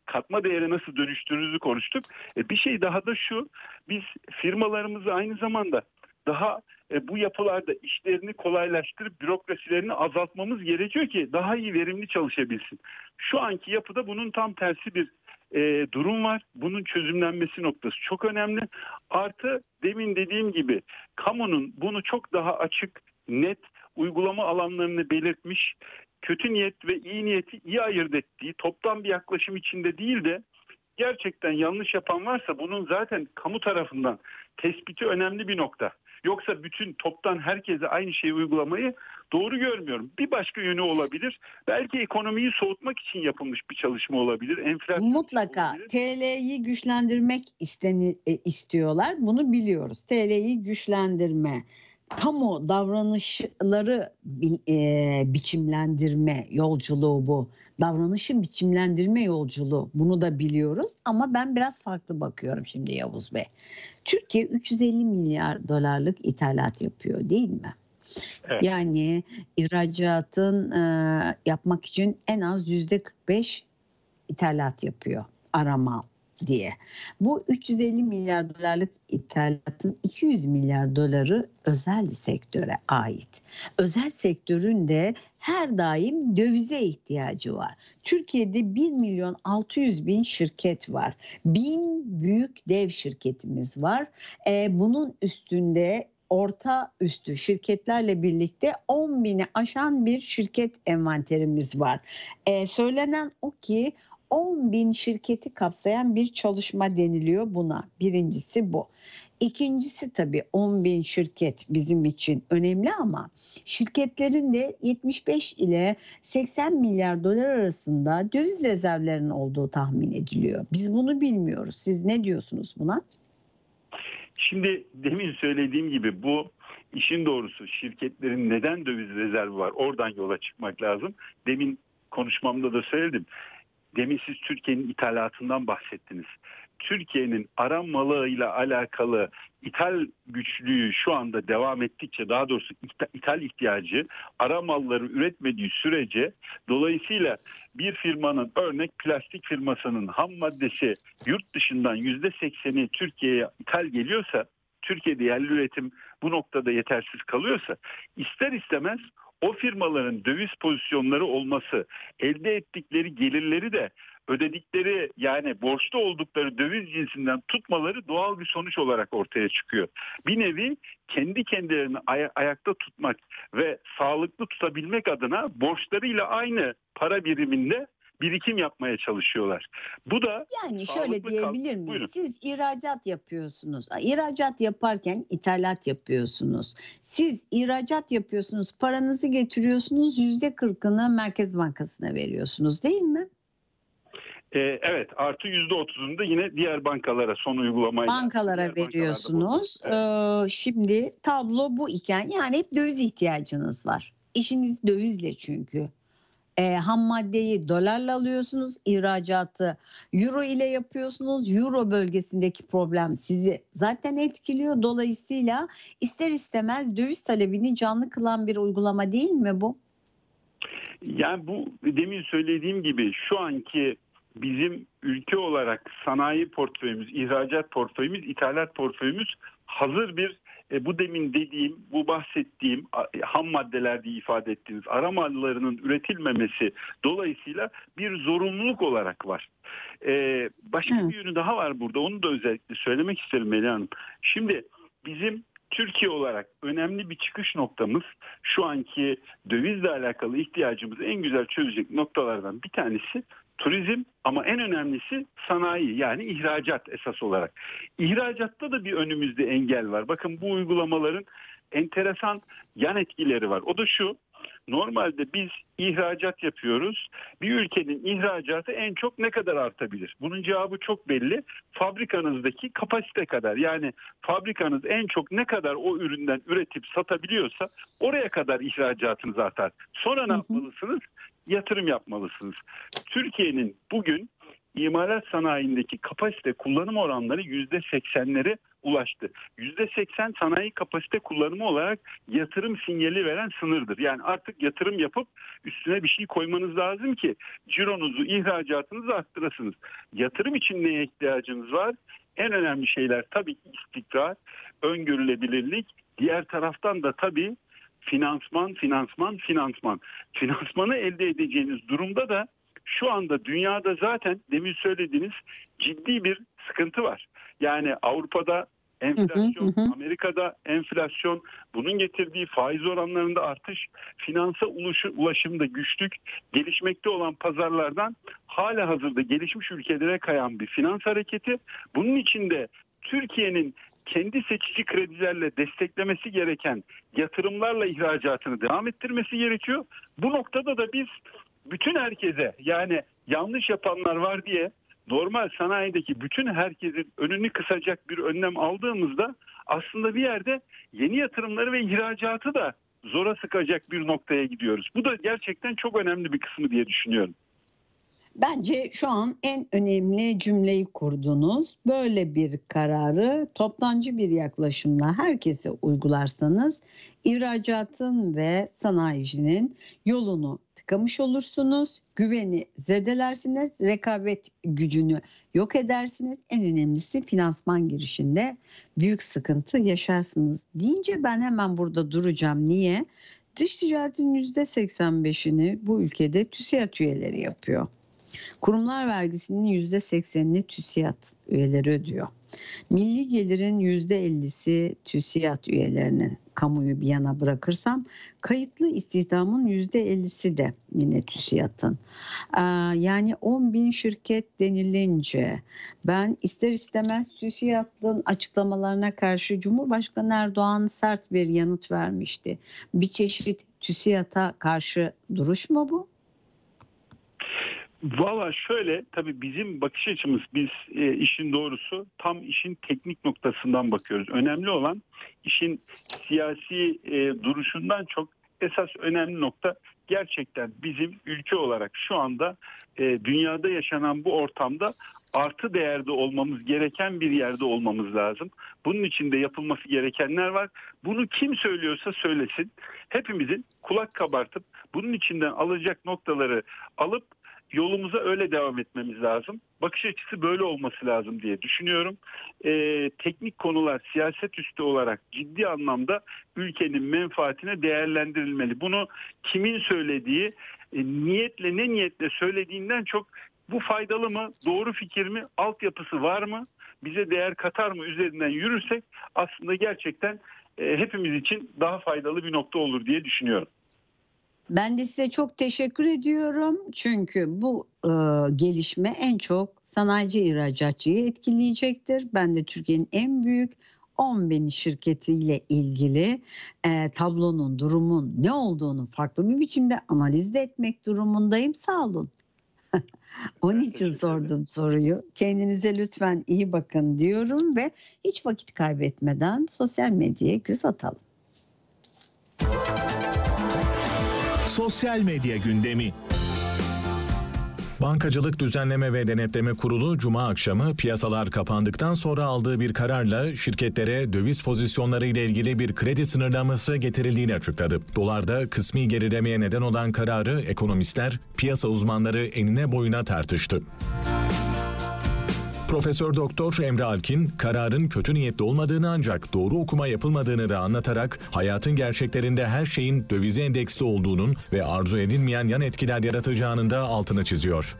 katma değere nasıl dönüştürdüğünüzü konuştuk. E, bir şey daha da şu, biz firmalarımızı aynı zamanda daha e, bu yapılarda işlerini kolaylaştırıp bürokrasilerini azaltmamız gerekiyor ki daha iyi verimli çalışabilsin. Şu anki yapıda bunun tam tersi bir e, durum var. Bunun çözümlenmesi noktası çok önemli. Artı demin dediğim gibi kamunun bunu çok daha açık, net uygulama alanlarını belirtmiş, kötü niyet ve iyi niyeti iyi ayırt ettiği toptan bir yaklaşım içinde değil de gerçekten yanlış yapan varsa bunun zaten kamu tarafından tespiti önemli bir nokta. Yoksa bütün toptan herkese aynı şeyi uygulamayı doğru görmüyorum. Bir başka yönü olabilir. Belki ekonomiyi soğutmak için yapılmış bir çalışma olabilir. Enflasyon Mutlaka T L'yi güçlendirmek isteni, e, istiyorlar. Bunu biliyoruz. T L'yi güçlendirme, kamu davranışları bi- e, biçimlendirme yolculuğu bu. Davranışı biçimlendirme yolculuğu. Bunu da biliyoruz ama ben biraz farklı bakıyorum şimdi Yavuz Bey. Türkiye üç yüz elli milyar dolarlık ithalat yapıyor değil mi? Evet. Yani ihracatın e, yapmak için en az yüzde kırk beş ithalat yapıyor arama diye. Bu üç yüz elli milyar dolarlık ithalatın iki yüz milyar doları özel sektöre ait. Özel sektörün de her daim dövize ihtiyacı var. Türkiye'de bir milyon altı yüz bin şirket var. Bin büyük dev şirketimiz var. Ee, bunun üstünde orta üstü şirketlerle birlikte on bini aşan bir şirket envanterimiz var. Ee, söylenen o ki on bin şirketi kapsayan bir çalışma deniliyor buna. Birincisi bu. İkincisi tabii on bin şirket bizim için önemli ama şirketlerin de yetmiş beş ile seksen milyar dolar arasında döviz rezervlerinin olduğu tahmin ediliyor. Biz bunu bilmiyoruz. Siz ne diyorsunuz buna? Şimdi demin söylediğim gibi bu işin doğrusu şirketlerin neden döviz rezervi var? Oradan yola çıkmak lazım. Demin konuşmamda da söyledim. Demin siz Türkiye'nin ithalatından bahsettiniz. Türkiye'nin aram malıyla alakalı ithal güçlüğü şu anda devam ettikçe, daha doğrusu ithal ihtiyacı aram malları üretmediği sürece, dolayısıyla bir firmanın, örnek plastik firmasının ham maddesi yurt dışından yüzde sekseni Türkiye'ye ithal geliyorsa, Türkiye'de yerli üretim bu noktada yetersiz kalıyorsa, ister istemez o firmaların döviz pozisyonları olması, elde ettikleri gelirleri de ödedikleri, yani borçlu oldukları döviz cinsinden tutmaları doğal bir sonuç olarak ortaya çıkıyor. Bir nevi kendi kendilerini ay- ayakta tutmak ve sağlıklı tutabilmek adına borçlarıyla aynı para biriminde birikim yapmaya çalışıyorlar. Bu da yani şöyle diyebilir kal- miyiz? Buyurun. Siz ihracat yapıyorsunuz. İhracat yaparken ithalat yapıyorsunuz. Siz ihracat yapıyorsunuz, paranızı getiriyorsunuz, yüzde kırkını Merkez Bankası'na veriyorsunuz değil mi? Ee, evet, artı yüzde otuzunu da yine diğer bankalara son uygulamayla. Bankalara veriyorsunuz. Ee, şimdi tablo bu iken yani hep döviz ihtiyacınız var. İşiniz dövizle çünkü. E, ham maddeyi dolarla alıyorsunuz, ihracatı euro ile yapıyorsunuz. Euro bölgesindeki problem sizi zaten etkiliyor. Dolayısıyla ister istemez döviz talebini canlı kılan bir uygulama değil mi bu? Yani bu demin söylediğim gibi şu anki bizim ülke olarak sanayi portföyümüz, ihracat portföyümüz, ithalat portföyümüz hazır bir e, bu demin dediğim, bu bahsettiğim ham maddelerde ifade ettiğiniz aram mallarının üretilmemesi dolayısıyla bir zorunluluk olarak var. E, başka Evet. bir yönü daha var burada. Onu da özellikle söylemek isterim Melih Hanım. Şimdi bizim Türkiye olarak önemli bir çıkış noktamız, şu anki dövizle alakalı ihtiyacımızı en güzel çözecek noktalardan bir tanesi turizm, ama en önemlisi sanayi, yani ihracat esas olarak. İhracatta da bir önümüzde engel var. Bakın bu uygulamaların enteresan yan etkileri var. O da şu: normalde biz ihracat yapıyoruz. Bir ülkenin ihracatı en çok ne kadar artabilir? Bunun cevabı çok belli. Fabrikanızdaki kapasite kadar. Yani fabrikanız en çok ne kadar o üründen üretip satabiliyorsa oraya kadar ihracatınız artar. Sonra ne yapmalısınız? Yatırım yapmalısınız. Türkiye'nin bugün imalat sanayindeki kapasite kullanım oranları yüzde seksenleri ulaştı. yüzde seksen sanayi kapasite kullanımı olarak yatırım sinyali veren sınırdır. Yani artık yatırım yapıp üstüne bir şey koymanız lazım ki cironuzu, ihracatınızı arttırasınız. Yatırım için neye ihtiyacınız var? En önemli şeyler tabii ki istikrar, öngörülebilirlik. Diğer taraftan da tabii finansman, finansman, finansman. Finansmanı elde edeceğiniz durumda da şu anda dünyada zaten demin söylediğiniz ciddi bir sıkıntı var. Yani Avrupa'da enflasyon, hı hı. Amerika'da enflasyon, bunun getirdiği faiz oranlarında artış, finansa ulaşımda güçlük, gelişmekte olan pazarlardan hala hazırda gelişmiş ülkelere kayan bir finans hareketi. Bunun içinde Türkiye'nin kendi seçici kredilerle desteklemesi gereken yatırımlarla ihracatını devam ettirmesi gerekiyor. Bu noktada da biz bütün herkese, yani yanlış yapanlar var diye normal sanayideki bütün herkesin önünü kısacak bir önlem aldığımızda aslında bir yerde yeni yatırımları ve ihracatı da zora sıkacak bir noktaya gidiyoruz. Bu da gerçekten çok önemli bir kısmı diye düşünüyorum. Bence şu an en önemli cümleyi kurdunuz. Böyle bir kararı toptancı bir yaklaşımla herkese uygularsanız ihracatın ve sanayicinin yolunu tıkamış olursunuz. Güveni zedelersiniz, rekabet gücünü yok edersiniz. En önemlisi finansman girişinde büyük sıkıntı yaşarsınız deyince ben hemen burada duracağım. Niye? Dış ticaretin yüzde seksen beşini bu ülkede TÜSİAD üyeleri yapıyor. Kurumlar vergisinin yüzde seksenini TÜSİAD üyeleri ödüyor. Milli gelirin yüzde ellisi TÜSİAD üyelerinin, kamuyu bir yana bırakırsam kayıtlı istihdamın yüzde ellisi de yine TÜSİAD'ın. Ee, yani on bin şirket denilince ben ister istemez TÜSİAD'ın açıklamalarına karşı Cumhurbaşkanı Erdoğan sert bir yanıt vermişti. Bir çeşit TÜSİAD'a karşı duruş mu bu? Valla şöyle, tabii bizim bakış açımız, biz e, işin doğrusu tam işin teknik noktasından bakıyoruz. Önemli olan işin siyasi e, duruşundan çok esas önemli nokta gerçekten bizim ülke olarak şu anda e, dünyada yaşanan bu ortamda artı değerde olmamız gereken bir yerde olmamız lazım. Bunun için de yapılması gerekenler var. Bunu kim söylüyorsa söylesin. Hepimizin kulak kabartıp bunun içinden alacak noktaları alıp yolumuza öyle devam etmemiz lazım. Bakış açısı böyle olması lazım diye düşünüyorum. Ee, teknik konular siyaset üstü olarak ciddi anlamda ülkenin menfaatine değerlendirilmeli. Bunu kimin söylediği, e, niyetle ne niyetle söylediğinden çok bu faydalı mı, doğru fikir mi, altyapısı var mı, bize değer katar mı üzerinden yürürsek aslında gerçekten e, hepimiz için daha faydalı bir nokta olur diye düşünüyorum. Ben de size çok teşekkür ediyorum. Çünkü bu e, gelişme en çok sanayici ihracatçıyı etkileyecektir. Ben de Türkiye'nin en büyük on bin şirketiyle ilgili e, tablonun, durumun ne olduğunu farklı bir biçimde analiz de etmek durumundayım. Sağ olun. Onun için sordum soruyu. Kendinize lütfen iyi bakın diyorum ve hiç vakit kaybetmeden sosyal medyaya göz atalım. Sosyal medya gündemi. Bankacılık Düzenleme ve Denetleme Kurulu Cuma akşamı piyasalar kapandıktan sonra aldığı bir kararla şirketlere döviz pozisyonları ile ilgili bir kredi sınırlaması getirildiğini açıkladı. Dolarda kısmi gerilemeye neden olan kararı ekonomistler, piyasa uzmanları enine boyuna tartıştı. Profesör Doktor Emre Alkin, kararın kötü niyetli olmadığını ancak doğru okuma yapılmadığını da anlatarak hayatın gerçeklerinde her şeyin dövize endeksli olduğunun ve arzu edilmeyen yan etkiler yaratacağının da altını çiziyor.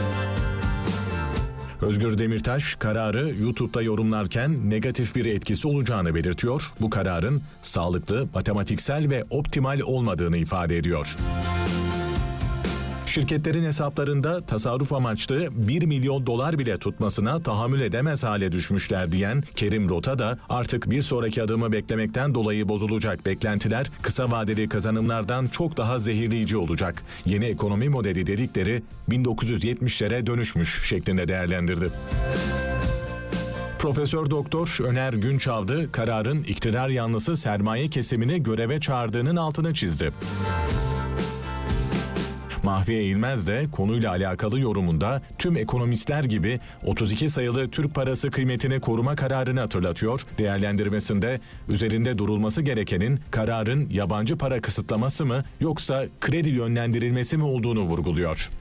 Özgür Demirtaş, kararı YouTube'da yorumlarken negatif bir etkisi olacağını belirtiyor. Bu kararın sağlıklı, matematiksel ve optimal olmadığını ifade ediyor. Şirketlerin hesaplarında tasarruf amaçlı bir milyon dolar bile tutmasına tahammül edemez hale düşmüşler diyen Kerim Rota da artık bir sonraki adımı beklemekten dolayı bozulacak beklentiler kısa vadeli kazanımlardan çok daha zehirleyici olacak. Yeni ekonomi modeli dedikleri bin dokuz yüz yetmişlere dönüşmüş şeklinde değerlendirdi. Profesör Doktor Öner Günçavdı kararın iktidar yanlısı sermaye kesimini göreve çağırdığının altını çizdi. Mahfiye İlmez de konuyla alakalı yorumunda tüm ekonomistler gibi otuz iki sayılı Türk parası kıymetini koruma kararını hatırlatıyor. Değerlendirmesinde üzerinde durulması gerekenin kararın yabancı para kısıtlaması mı yoksa kredi yönlendirilmesi mi olduğunu vurguluyor.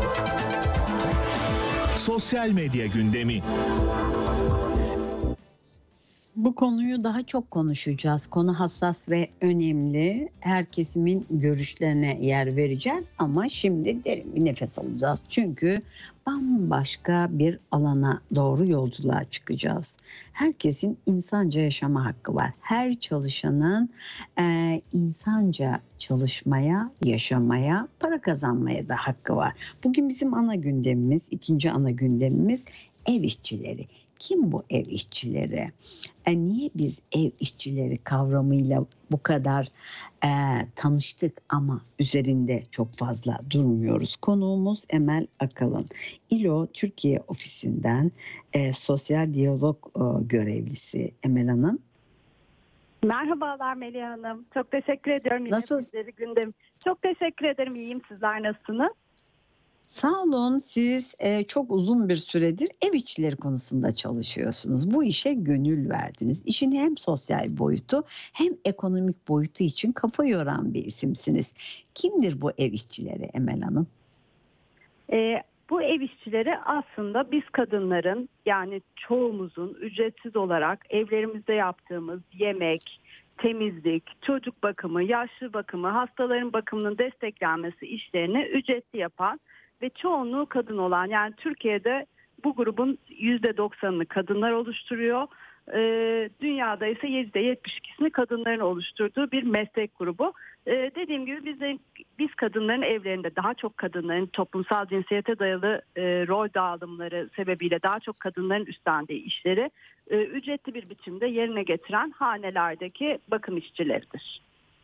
Sosyal medya gündemi. Bu konuyu daha çok konuşacağız. Konu hassas ve önemli. Her kesimin görüşlerine yer vereceğiz ama şimdi derin bir nefes alacağız. Çünkü bambaşka bir alana doğru yolculuğa çıkacağız. Herkesin insanca yaşama hakkı var. Her çalışanın e, insanca çalışmaya, yaşamaya, para kazanmaya da hakkı var. Bugün bizim ana gündemimiz, ikinci ana gündemimiz ev işçileri. Kim bu ev işçileri? E niye biz ev işçileri kavramıyla bu kadar e, tanıştık ama üzerinde çok fazla durmuyoruz? Konuğumuz Emel Akalın. İLO Türkiye ofisinden e, sosyal diyalog e, görevlisi Emel Hanım. Merhabalar Melih Hanım. Çok teşekkür ediyorum. Nasılsınız? Gündem. Çok teşekkür ederim. İyiyim. Sizler nasılsınız? Sağ olun. Siz e, çok uzun bir süredir ev işçileri konusunda çalışıyorsunuz. Bu işe gönül verdiniz. İşin hem sosyal boyutu hem ekonomik boyutu için kafa yoran bir isimsiniz. Kimdir bu ev işçileri Emel Hanım? E, bu ev işçileri aslında biz kadınların, yani çoğumuzun ücretsiz olarak evlerimizde yaptığımız yemek, temizlik, çocuk bakımı, yaşlı bakımı, hastaların bakımının desteklenmesi işlerini ücretli yapan ve çoğunluğu kadın olan, yani Türkiye'de bu grubun yüzde doksanını kadınlar oluşturuyor. Ee, dünyada ise yüzde yetmiş ikisini kadınların oluşturduğu bir meslek grubu. Ee, dediğim gibi biz de, biz kadınların evlerinde daha çok kadınların toplumsal cinsiyete dayalı e, rol dağılımları sebebiyle daha çok kadınların üstlendiği işleri e, ücretli bir biçimde yerine getiren hanelerdeki bakım işçileridir.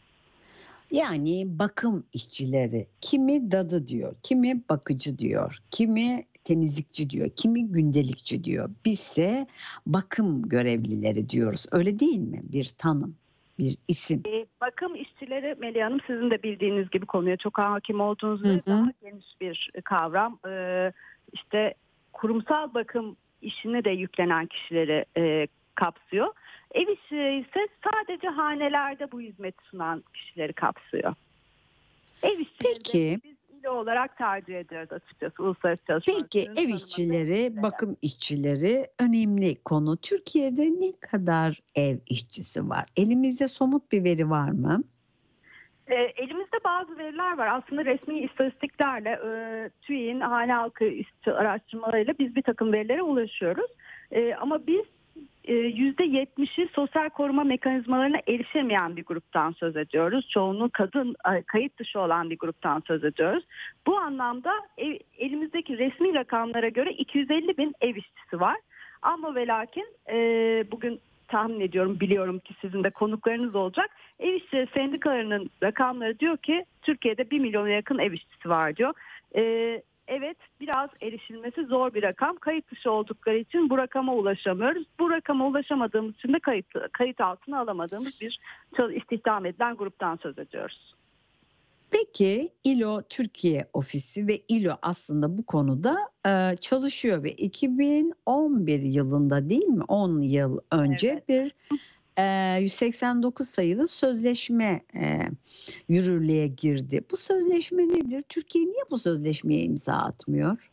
Yani bakım işçileri, kimi dadı diyor, kimi bakıcı diyor, kimi temizlikçi diyor, kimi gündelikçi diyor. Bizse bakım görevlileri diyoruz. Öyle değil mi? Bir tanım, bir isim. E, bakım işçileri Melih Hanım, sizin de bildiğiniz gibi konuya çok hakim olduğunuz ve daha geniş bir kavram. E, işte kurumsal bakım işine de yüklenen kişileri e, kapsıyor. Ev işçileri ise sadece hanelerde bu hizmeti sunan kişileri kapsıyor. Ev işçileri Peki, biz İLO olarak tercih ediyoruz açıkçası. Uluslararası Çalışma peki ev işçileri, bakım işçileri önemli konu. Türkiye'de ne kadar ev işçisi var? Elimizde somut bir veri var mı? E, elimizde bazı veriler var. Aslında resmi istatistiklerle e, TÜİ'nin hane halkı araştırmalarıyla biz bir takım verilere ulaşıyoruz. E, ama biz yüzde yetmişi sosyal koruma mekanizmalarına erişemeyen bir gruptan söz ediyoruz. Çoğunluğu kadın, kayıt dışı olan bir gruptan söz ediyoruz. Bu anlamda ev, elimizdeki resmi rakamlara göre iki yüz elli bin ev işçisi var. Ama ve lakin e, bugün tahmin ediyorum, biliyorum ki sizin de konuklarınız olacak. Ev işçileri sendikalarının rakamları diyor ki Türkiye'de bir milyona yakın ev işçisi var diyor. E, Evet, biraz erişilmesi zor bir rakam. Kayıt dışı oldukları için bu rakama ulaşamıyoruz. Bu rakama ulaşamadığımız için de kayıt, kayıt altına alamadığımız bir istihdam edilen gruptan söz ediyoruz. Peki İLO Türkiye ofisi ve İLO aslında bu konuda e, çalışıyor ve iki bin on bir yılında, değil mi, on yıl önce Evet. bir e, yüz seksen dokuz sayılı sözleşme e, yürürlüğe girdi. Bu sözleşme nedir? Türkiye niye bu sözleşmeye imza atmıyor?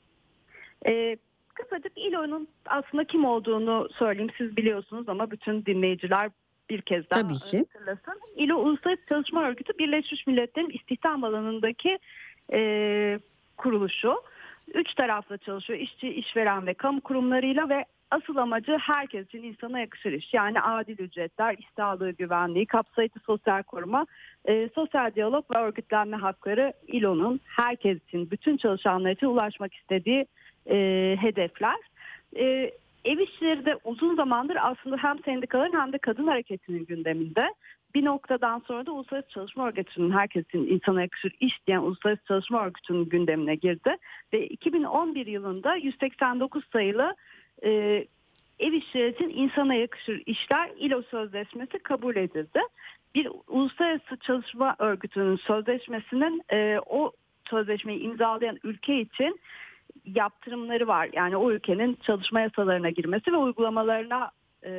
Ee, kısacık İLO'nun aslında kim olduğunu söyleyeyim, siz biliyorsunuz ama bütün dinleyiciler bir kez daha Tabii ki. hatırlasın. İLO Uluslararası Çalışma Örgütü, Birleşmiş Milletler'in istihdam alanındaki e, kuruluşu. Üç tarafla çalışıyor: işçi, işveren ve kamu kurumlarıyla ve asıl amacı herkes için insana yakışır iş. Yani adil ücretler, iş sağlığı güvenliği, kapsayıcı sosyal koruma, e, sosyal diyalog ve örgütlenme hakları İLO'nun herkes için, bütün çalışanlar için ulaşmak istediği e, hedefler. E, ev işçileri de uzun zamandır aslında hem sendikaların hem de kadın hareketinin gündeminde. Bir noktadan sonra da Uluslararası Çalışma Örgütü'nün herkesin insana yakışır iş diyen Uluslararası Çalışma Örgütü'nün gündemine girdi. Ve iki bin on bir yılında yüz seksen dokuz sayılı e, ev işçileri için insana yakışır işler İLO Sözleşmesi kabul edildi. Bir Uluslararası Çalışma Örgütü'nün sözleşmesinin e, o sözleşmeyi imzalayan ülke için yaptırımları var. Yani o ülkenin çalışma yasalarına girmesi ve uygulamalarına e,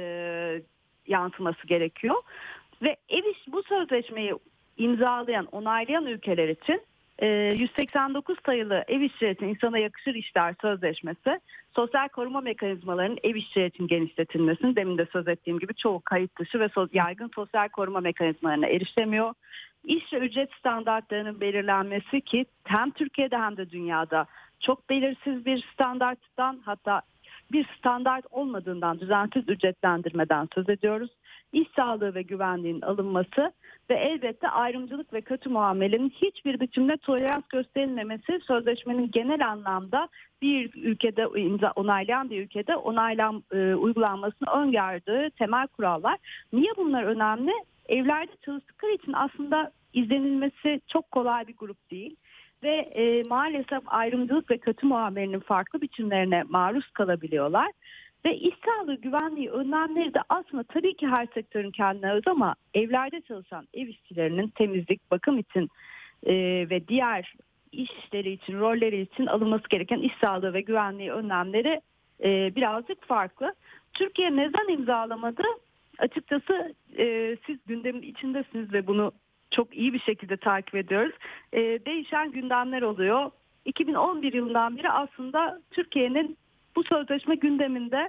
yansıması gerekiyor. Ve ev iş bu sözleşmeyi imzalayan, onaylayan ülkeler için yüz seksen dokuz sayılı Ev İşçileri için İnsana Yakışır İşler Sözleşmesi, sosyal koruma mekanizmalarının ev işçileri için genişletilmesini, demin de söz ettiğim gibi çoğu kayıt dışı ve yaygın sosyal koruma mekanizmalarına erişemiyor. İş ve ücret standartlarının belirlenmesi, ki hem Türkiye'de hem de dünyada çok belirsiz bir standarttan, hatta bir standart olmadığından, düzensiz ücretlendirmeden söz ediyoruz. İş sağlığı ve güvenliğin alınması ve elbette ayrımcılık ve kötü muamelenin hiçbir biçimde tolerans gösterilmemesi, sözleşmenin genel anlamda bir ülkede imza, onaylayan bir ülkede onaylan e, uygulanmasını öngördüğü temel kurallar. Niye bunlar önemli? Evlerde çalıştıkları için aslında izlenilmesi çok kolay bir grup değil. Ve e, maalesef ayrımcılık ve kötü muamelenin farklı biçimlerine maruz kalabiliyorlar. Ve iş sağlığı güvenliği önlemleri de aslında tabii ki her sektörün kendine öz, ama evlerde çalışan ev işçilerinin temizlik, bakım için e, ve diğer işleri için, rolleri için alınması gereken iş sağlığı ve güvenliği önlemleri e, birazcık farklı. Türkiye neden imzalamadı? Açıkçası e, siz gündemin içindesiniz ve bunu çok iyi bir şekilde takip ediyoruz. E, değişen gündemler oluyor. iki bin on bir yılından beri aslında Türkiye'nin bu sözleşme gündeminde.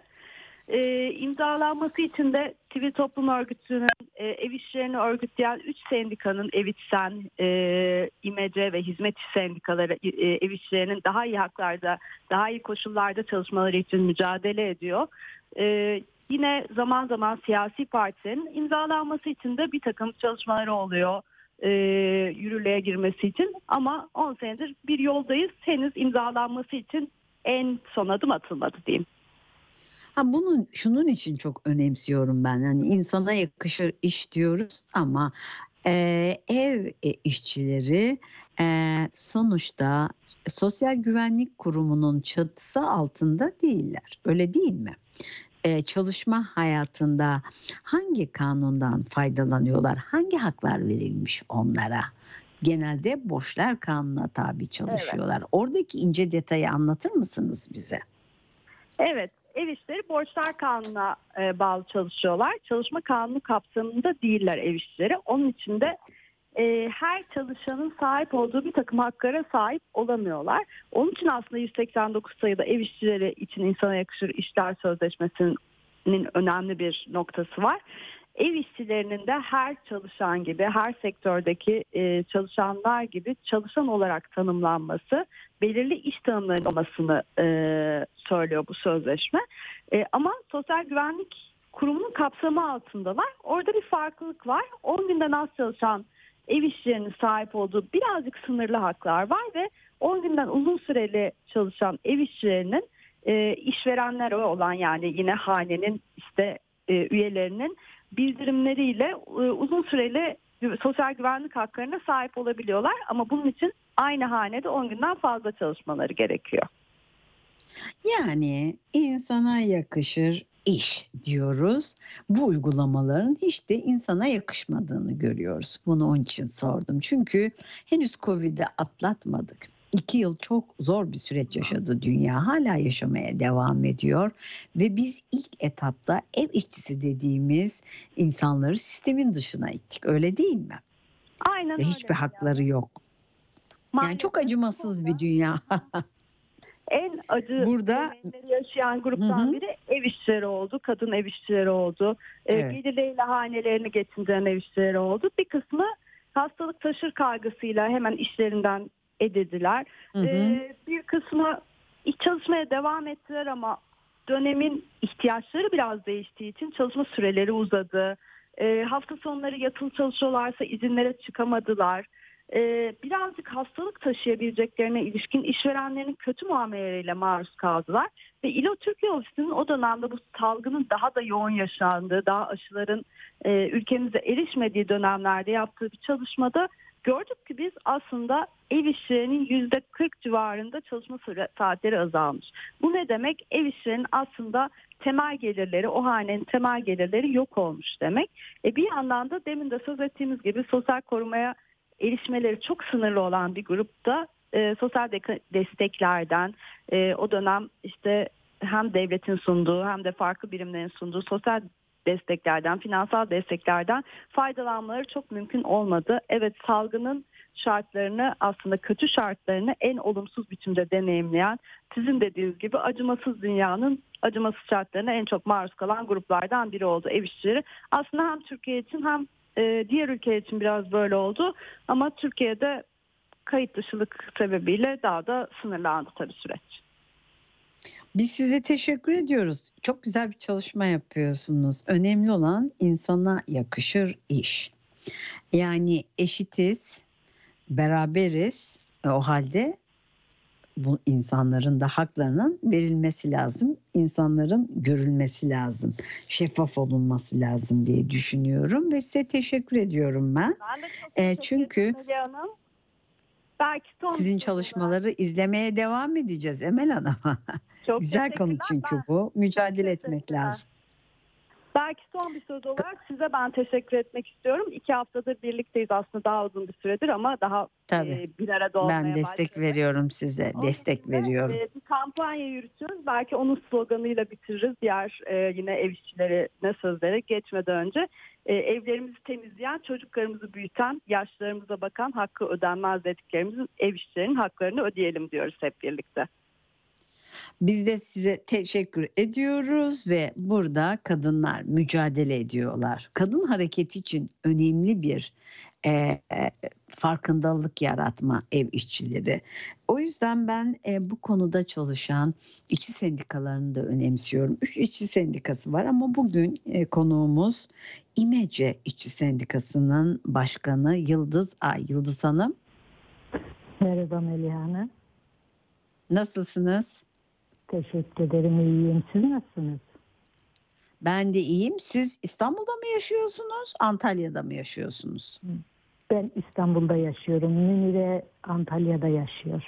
E, imzalanması için de sivil toplum örgütünün, e, ev işçilerini örgütleyen üç sendikanın, Evitsen, e, İMECE ve Hizmet İş Sendikaları e, ev işçilerinin daha iyi haklarda, daha iyi koşullarda çalışmaları için mücadele ediyor. E, yine zaman zaman siyasi partilerin imzalanması için de bir takım çalışmaları oluyor. E, yürürlüğe girmesi için, ama on senedir bir yoldayız. Henüz imzalanması için en son adım atılmadı diyeyim. Ha, bunun şunun için çok önemsiyorum ben. Yani insana yakışır iş diyoruz ama e, ev e, işçileri e, sonuçta Sosyal Güvenlik Kurumu'nun çatısı altında değiller. Öyle değil mi? E, çalışma hayatında hangi kanundan faydalanıyorlar? Hangi haklar verilmiş onlara? Genelde borçlar kanuna tabi çalışıyorlar. Evet. Oradaki ince detayı anlatır mısınız bize? Evet, ev işleri borçlar kanuna e, bağlı çalışıyorlar. Çalışma kanunu kapsamında değiller ev işçileri. Onun için de e, her çalışanın sahip olduğu bir takım haklara sahip olamıyorlar. Onun için aslında yüz seksen dokuz sayıda ev işçileri için insana yakışır işler sözleşmesinin önemli bir noktası var. Ev işçilerinin de her çalışan gibi, her sektördeki e, çalışanlar gibi çalışan olarak tanımlanması, belirli iş tanımlarının olmasını e, söylüyor bu sözleşme. E, ama Sosyal Güvenlik Kurumu'nun kapsamı altındalar. Orada bir farklılık var. on günden az çalışan ev işçilerinin sahip olduğu birazcık sınırlı haklar var ve on günden uzun süreli çalışan ev işçilerinin e, işverenler olan, yani yine hanenin işte e, üyelerinin bildirimleriyle e, uzun süreli sosyal güvenlik haklarına sahip olabiliyorlar. Ama bunun için aynı hanede on günden fazla çalışmaları gerekiyor. Yani insana yakışır iş diyoruz. Bu uygulamaların hiç de insana yakışmadığını görüyoruz. Bunu onun için sordum. Çünkü henüz Covid'i atlatmadık. İki yıl çok zor bir süreç yaşadı dünya. Hala yaşamaya devam ediyor. Ve biz ilk etapta ev işçisi dediğimiz insanları sistemin dışına ittik. Öyle değil mi? Aynen Ve öyle. hiçbir hakları yok. Maalesef yani çok acımasız bir dünya. En acı burada yaşayan gruptan hı hı. biri ev işçileri oldu. Kadın ev işçileri oldu. Evet. Gelirleriyle hanelerini geçindiren ev işçileri oldu. Bir kısmı hastalık taşır kaygısıyla hemen işlerinden edildiler. Hı hı. Ee, bir kısmı iş çalışmaya devam ettiler ama dönemin ihtiyaçları biraz değiştiği için çalışma süreleri uzadı. Ee, hafta sonları yatılı çalışıyorlarsa izinlere çıkamadılar. Ee, birazcık hastalık taşıyabileceklerine ilişkin işverenlerin kötü muameleleriyle maruz kaldılar. Ve İLO Türkiye Ofisi'nin o dönemde bu salgının daha da yoğun yaşandığı, daha aşıların e, ülkemize erişmediği dönemlerde yaptığı bir çalışmada gördük ki biz aslında ev işçilerinin yüzde kırk civarında çalışma saatleri azalmış. Bu ne demek? Ev işçilerinin aslında temel gelirleri, o hanenin temel gelirleri yok olmuş demek. E bir yandan da demin de söz ettiğimiz gibi sosyal korumaya erişmeleri çok sınırlı olan bir grupta e, sosyal de- desteklerden e, o dönem işte hem devletin sunduğu hem de farklı birimlerin sunduğu sosyal desteklerden, finansal desteklerden faydalanmaları çok mümkün olmadı. Evet, salgının şartlarını, aslında kötü şartlarını en olumsuz biçimde deneyimleyen, sizin dediğiniz gibi acımasız dünyanın acımasız şartlarına en çok maruz kalan gruplardan biri oldu ev işçileri. Aslında hem Türkiye için hem e, diğer ülkeler için biraz böyle oldu ama Türkiye'de kayıt dışılık sebebiyle daha da sınırlandı tabii süreç. Biz size teşekkür ediyoruz. Çok güzel bir çalışma yapıyorsunuz. Önemli olan insana yakışır iş. Yani eşitiz, beraberiz. O halde bu insanların da haklarının verilmesi lazım. İnsanların görülmesi lazım. Şeffaf olunması lazım diye düşünüyorum ve size teşekkür ediyorum ben. Ben de çok E, teşekkür çünkü ederim Melih Hanım. Belki son sizin bir soru çalışmaları olarak- izlemeye devam edeceğiz Emel Hanım. Çok Güzel konu teşekkürler. çünkü Ben- bu. Mücadele etmek Teşekkürler. lazım. Belki son bir söz olarak size ben teşekkür etmek istiyorum. İki haftadır birlikteyiz, aslında daha uzun bir süredir ama daha Tabii. e, bir arada olmaya Ben destek başladık. veriyorum size. Onun Destek için de, veriyorum. e, bir kampanya yürütüyoruz. Belki onun sloganıyla bitiririz. Diğer e, yine ev işçilerine sözlere geçmeden önce. E, evlerimizi temizleyen, çocuklarımızı büyüten, yaşlarımıza bakan, hakkı ödenmez dediklerimizin ev işçilerinin haklarını ödeyelim diyoruz hep birlikte. Biz de size teşekkür ediyoruz ve burada kadınlar mücadele ediyorlar. Kadın hareketi için önemli bir e, e, farkındalık yaratma ev işçileri. O yüzden ben e, bu konuda çalışan işçi sendikalarını da önemsiyorum. Üç işçi sendikası var ama bugün e, konuğumuz İmece İşçi Sendikası'nın başkanı Yıldız Ay. Yıldız Hanım, Merhaba Melih Hanım. nasılsınız? Teşekkür ederim. İyiyim. Siz nasılsınız? Ben de iyiyim. Siz İstanbul'da mı yaşıyorsunuz, Antalya'da mı yaşıyorsunuz? Ben İstanbul'da yaşıyorum. Münire Antalya'da yaşıyor.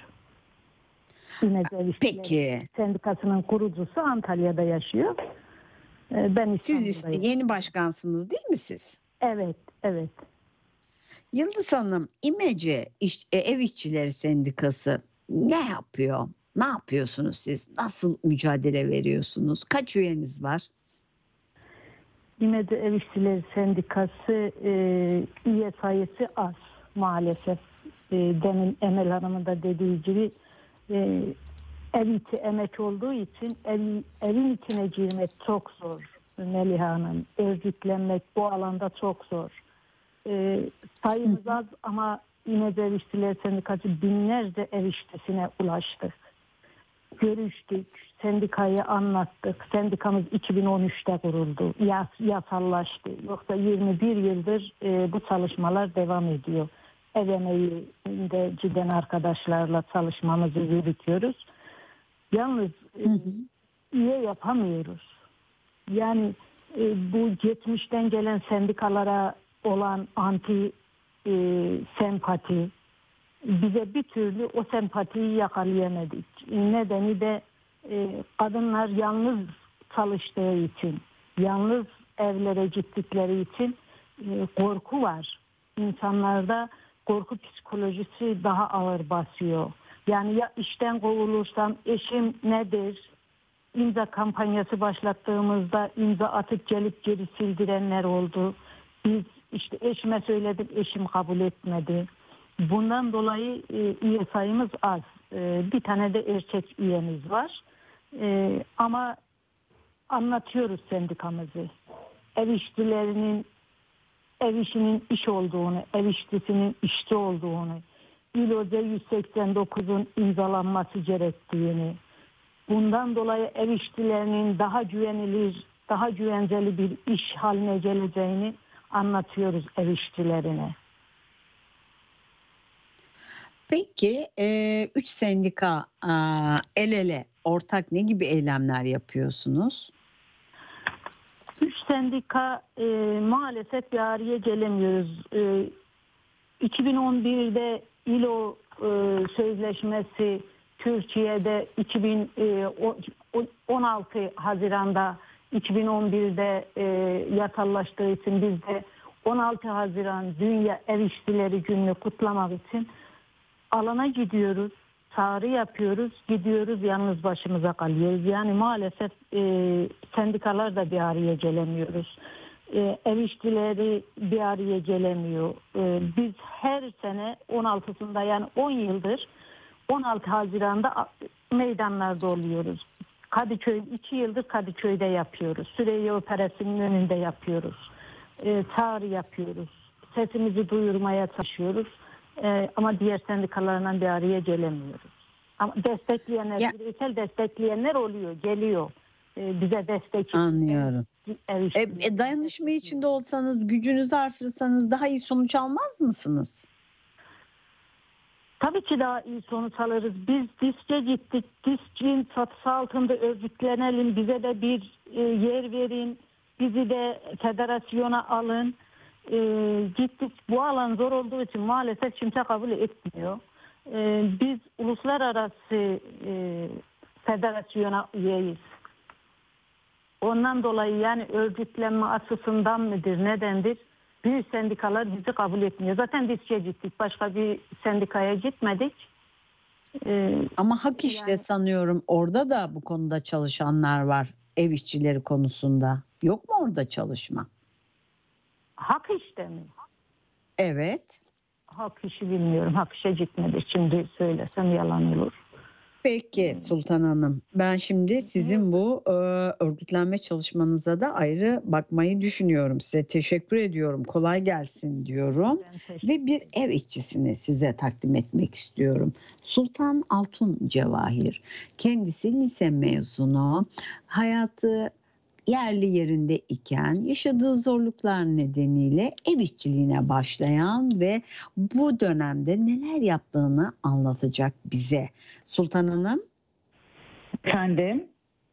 İmece Ev İşçileri Peki. Sendikası'nın kurucusu Antalya'da yaşıyor. Ee, Ben Siz İstanbul'dayım. yeni başkansınız değil mi siz? Evet, evet. Yıldız Hanım, İmece İş- e, Ev İşçileri Sendikası ne yapıyor? Ne yapıyorsunuz siz? Nasıl mücadele veriyorsunuz? Kaç üyeniz var? İmece Ev İşçileri Sendikası e, üye sayısı az maalesef. E, demin Emel Hanım'ın da dediği gibi e, ev içi emek olduğu için ev, evin içine girmek çok zor Melih Hanım. Örgütlenmek bu alanda çok zor. E, sayımız az ama İmece Ev İşçileri Sendikası binlerce ev işçisine ulaştık. Görüştük, sendikayı anlattık. Sendikamız iki bin on üçte kuruldu, Yas, yasallaştı. Yoksa yirmi bir yıldır e, bu çalışmalar devam ediyor. Ev emeğinde cidden arkadaşlarla çalışmamızı yürütüyoruz. Yalnız e, üye yapamıyoruz. Yani e, bu geçmişten gelen sendikalara olan anti e, sempati, bize bir türlü o sempatiyi yakalayamadık. Nedeni de e, kadınlar yalnız çalıştığı için, yalnız evlere gittikleri için e, korku var. İnsanlarda korku psikolojisi daha ağır basıyor. Yani ya işten kovulursam eşim nedir? İmza kampanyası başlattığımızda imza atıp gelip geri sildirenler oldu. Biz işte eşime söyledik, eşim kabul etmedi. Bundan dolayı e, üye sayımız az. E, bir tane de erkek üyemiz var. E, ama anlatıyoruz sendikamızı. Ev işçilerinin ev işinin iş olduğunu, ev işçisinin işçi olduğunu, İLOC yüz seksen dokuzun imzalanması gerektiğini, bundan dolayı ev işçilerinin daha güvenilir, daha güvenceli bir iş haline geleceğini anlatıyoruz ev işçilerine. Peki e, üç sendika e, el ele ortak ne gibi eylemler yapıyorsunuz? Üç sendika e, maalesef bir araya gelemiyoruz. E, iki bin on birde İLO e, sözleşmesi Türkiye'de iki bin on altı Haziran'da iki bin on birde e, yasallaştığı için biz de on altı Haziran Dünya Ev İşçileri Günü'nü kutlamak için alana gidiyoruz, çağrı yapıyoruz, gidiyoruz, yalnız başımıza kalıyoruz. Yani maalesef e, sendikalar da bir araya gelemiyoruz. E, ev işçileri bir araya gelemiyor. E, biz her sene on altısında, yani on yıldır on altı Haziran'da meydanlarda oluyoruz. Kadıköy, iki yıldır Kadıköy'de yapıyoruz. Süreyya Operası'nın önünde yapıyoruz. E, çağrı yapıyoruz. Sesimizi duyurmaya çalışıyoruz. E, ama diğer sendikalarla bir araya gelemiyoruz. Ama destekleyenler, Ya, bireysel destekleyenler oluyor, geliyor. E, bize destek. anlıyorum. Ev, ev E, e, dayanışma içinde olsanız, gücünüzü artırsanız daha iyi sonuç almaz mısınız? Tabii ki daha iyi sonuç alırız. Biz diske gittik. Diskin çatısı altında örgütlenelim. Bize de bir e, yer verin. Bizi de federasyona alın. E, gittik. Bu alan zor olduğu için maalesef kimse kabul etmiyor. E, biz uluslararası e, federasyona üyeyiz. Ondan dolayı yani örgütlenme açısından mıdır, nedendir? Büyük sendikalar bizi kabul etmiyor. Zaten diske gittik. Başka bir sendikaya gitmedik. Ee, Ama Hak İş'te yani- sanıyorum orada da bu konuda çalışanlar var. Ev işçileri konusunda. Yok mu orada çalışma? hak işte mi? Evet. Hak işi bilmiyorum. Hak işe gitmedik. Şimdi söylesem yalan olur. Peki Sultan Hanım, ben şimdi sizin bu e, örgütlenme çalışmanıza da ayrı bakmayı düşünüyorum. Size teşekkür ediyorum. Kolay gelsin diyorum. Ben teşekkür Ve bir ev işçisini size takdim etmek istiyorum. Sultan Altun Cevahir. Kendisi lise mezunu. Hayatı yerli yerinde iken yaşadığı zorluklar nedeniyle ev işçiliğine başlayan ve bu dönemde neler yaptığını anlatacak bize. Sultan Hanım, Efendim.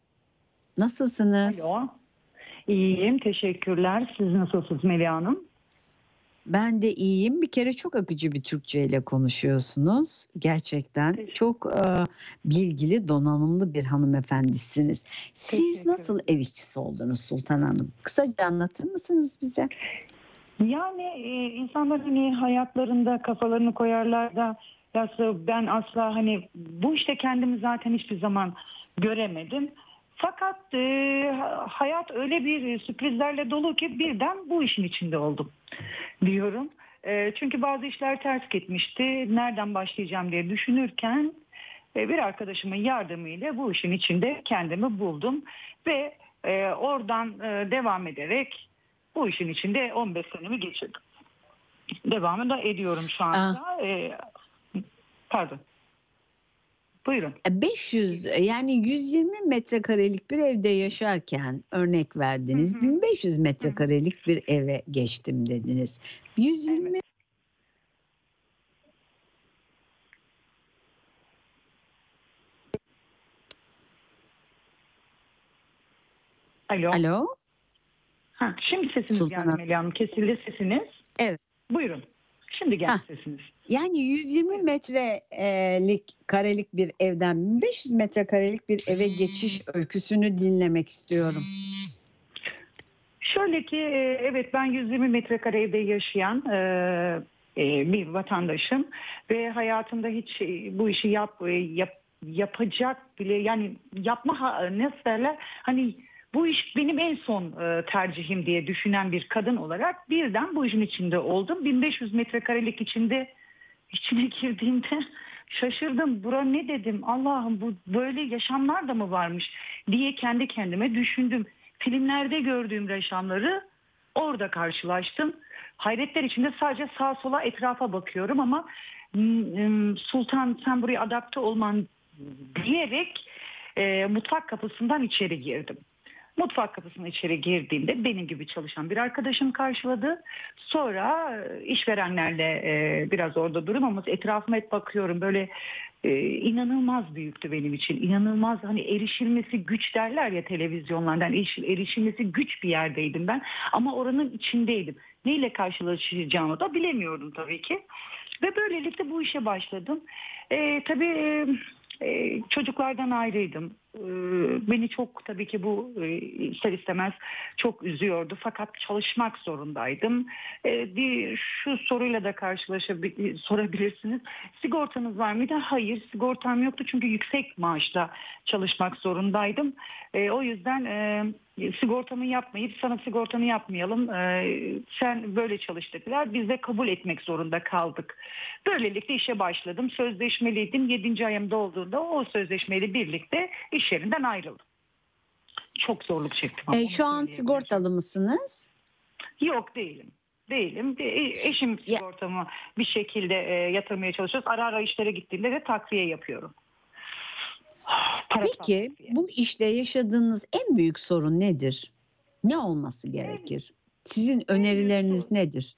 nasılsınız? Alo. İyiyim. Teşekkürler. Siz nasılsınız Melih Hanım? Ben de iyiyim. Bir kere çok akıcı bir Türkçe ile konuşuyorsunuz. Gerçekten Teşekkür- çok e, bilgili, donanımlı bir hanımefendisiniz. Siz Teşekkür nasıl ev işçisi oldunuz Sultan Hanım? Kısaca anlatır mısınız bize? Yani e, insanlar hani hayatlarında kafalarını koyarlar da ya ben asla hani bu işte kendimi zaten hiçbir zaman göremedim. Fakat e, hayat öyle bir sürprizlerle dolu ki birden bu işin içinde oldum diyorum. E, çünkü bazı işler ters gitmişti. Nereden başlayacağım diye düşünürken e, bir arkadaşımın yardımıyla bu işin içinde kendimi buldum. Ve e, oradan e, devam ederek bu işin içinde on beş senemi geçirdim. Devam da ediyorum şu anda. E, pardon. Buyurun. beş yüz yani yüz yirmi metrekarelik bir evde yaşarken örnek verdiniz. Hı hı. bin beş yüz metrekarelik bir eve geçtim dediniz. yüz yirmi Evet. Alo. Alo. Ha, şimdi sesiniz Sultan geldi Hanım. Melih Hanım. Kesildi sesiniz. Evet. Buyurun. Şimdi geldi Ha. sesiniz. Yani yüz yirmi metrelik karelik bir evden bin beş yüz metrekarelik bir eve geçiş öyküsünü dinlemek istiyorum. Şöyle ki e, evet ben yüz yirmi metrekare evde yaşayan e, e, bir vatandaşım ve hayatımda hiç e, bu işi yap, e, yap yapacak bile yani yapma ha- nasıl derler hani bu iş benim en son e, tercihim diye düşünen bir kadın olarak birden bu işin içinde oldum. bin beş yüz metrekarelik içinde içine girdiğimde şaşırdım. Bura ne dedim? Allah'ım bu böyle yaşamlar da mı varmış diye kendi kendime düşündüm. Filmlerde gördüğüm yaşamları orada karşılaştım. Hayretler içinde sadece sağa sola etrafa bakıyorum ama m, Sultan sen buraya adapte olman diyerek e, mutfak kapısından içeri girdim. Mutfak kapısına içeri girdiğimde benim gibi çalışan bir arkadaşım karşıladı. Sonra e, işverenlerle e, biraz orada durum ama etrafıma hep bakıyorum. Böyle e, inanılmaz büyüktü benim için. İnanılmaz hani erişilmesi güç derler ya televizyonlardan erişilmesi güç bir yerdeydim ben. Ama oranın içindeydim. Neyle karşılaşacağımı da bilemiyordum tabii ki. Ve böylelikle bu işe başladım. E, tabii e, çocuklardan ayrıydım. e, beni çok tabii ki bu e, ister istemez çok üzüyordu. Fakat çalışmak zorundaydım. E, bir şu soruyla da karşılaşabilir sorabilirsiniz. Sigortanız var mıydı? Hayır, sigortam yoktu çünkü yüksek maaşla çalışmak zorundaydım. E, o yüzden e, sigortamı yapmayıp sana sigortanı yapmayalım, e, sen böyle çalış dediler. Biz de kabul etmek zorunda kaldık. Böylelikle işe başladım. Sözleşmeliydim. yedinci ayımda olduğunda o sözleşmeyle birlikte iş yerinden ayrıldım. Çok zorluk çektim. ama E, onu şu an söyleyebilirim. sigortalı mısınız? Yok, değilim. Değilim. E- Eşim Ya- sigortamı bir şekilde e, yatırmaya çalışıyoruz. Ara ara işlere gittiğimde de takviye yapıyorum. Parasal Peki takviye. bu işte yaşadığınız en büyük sorun nedir? Ne olması gerekir? Sizin önerileriniz sorun- nedir?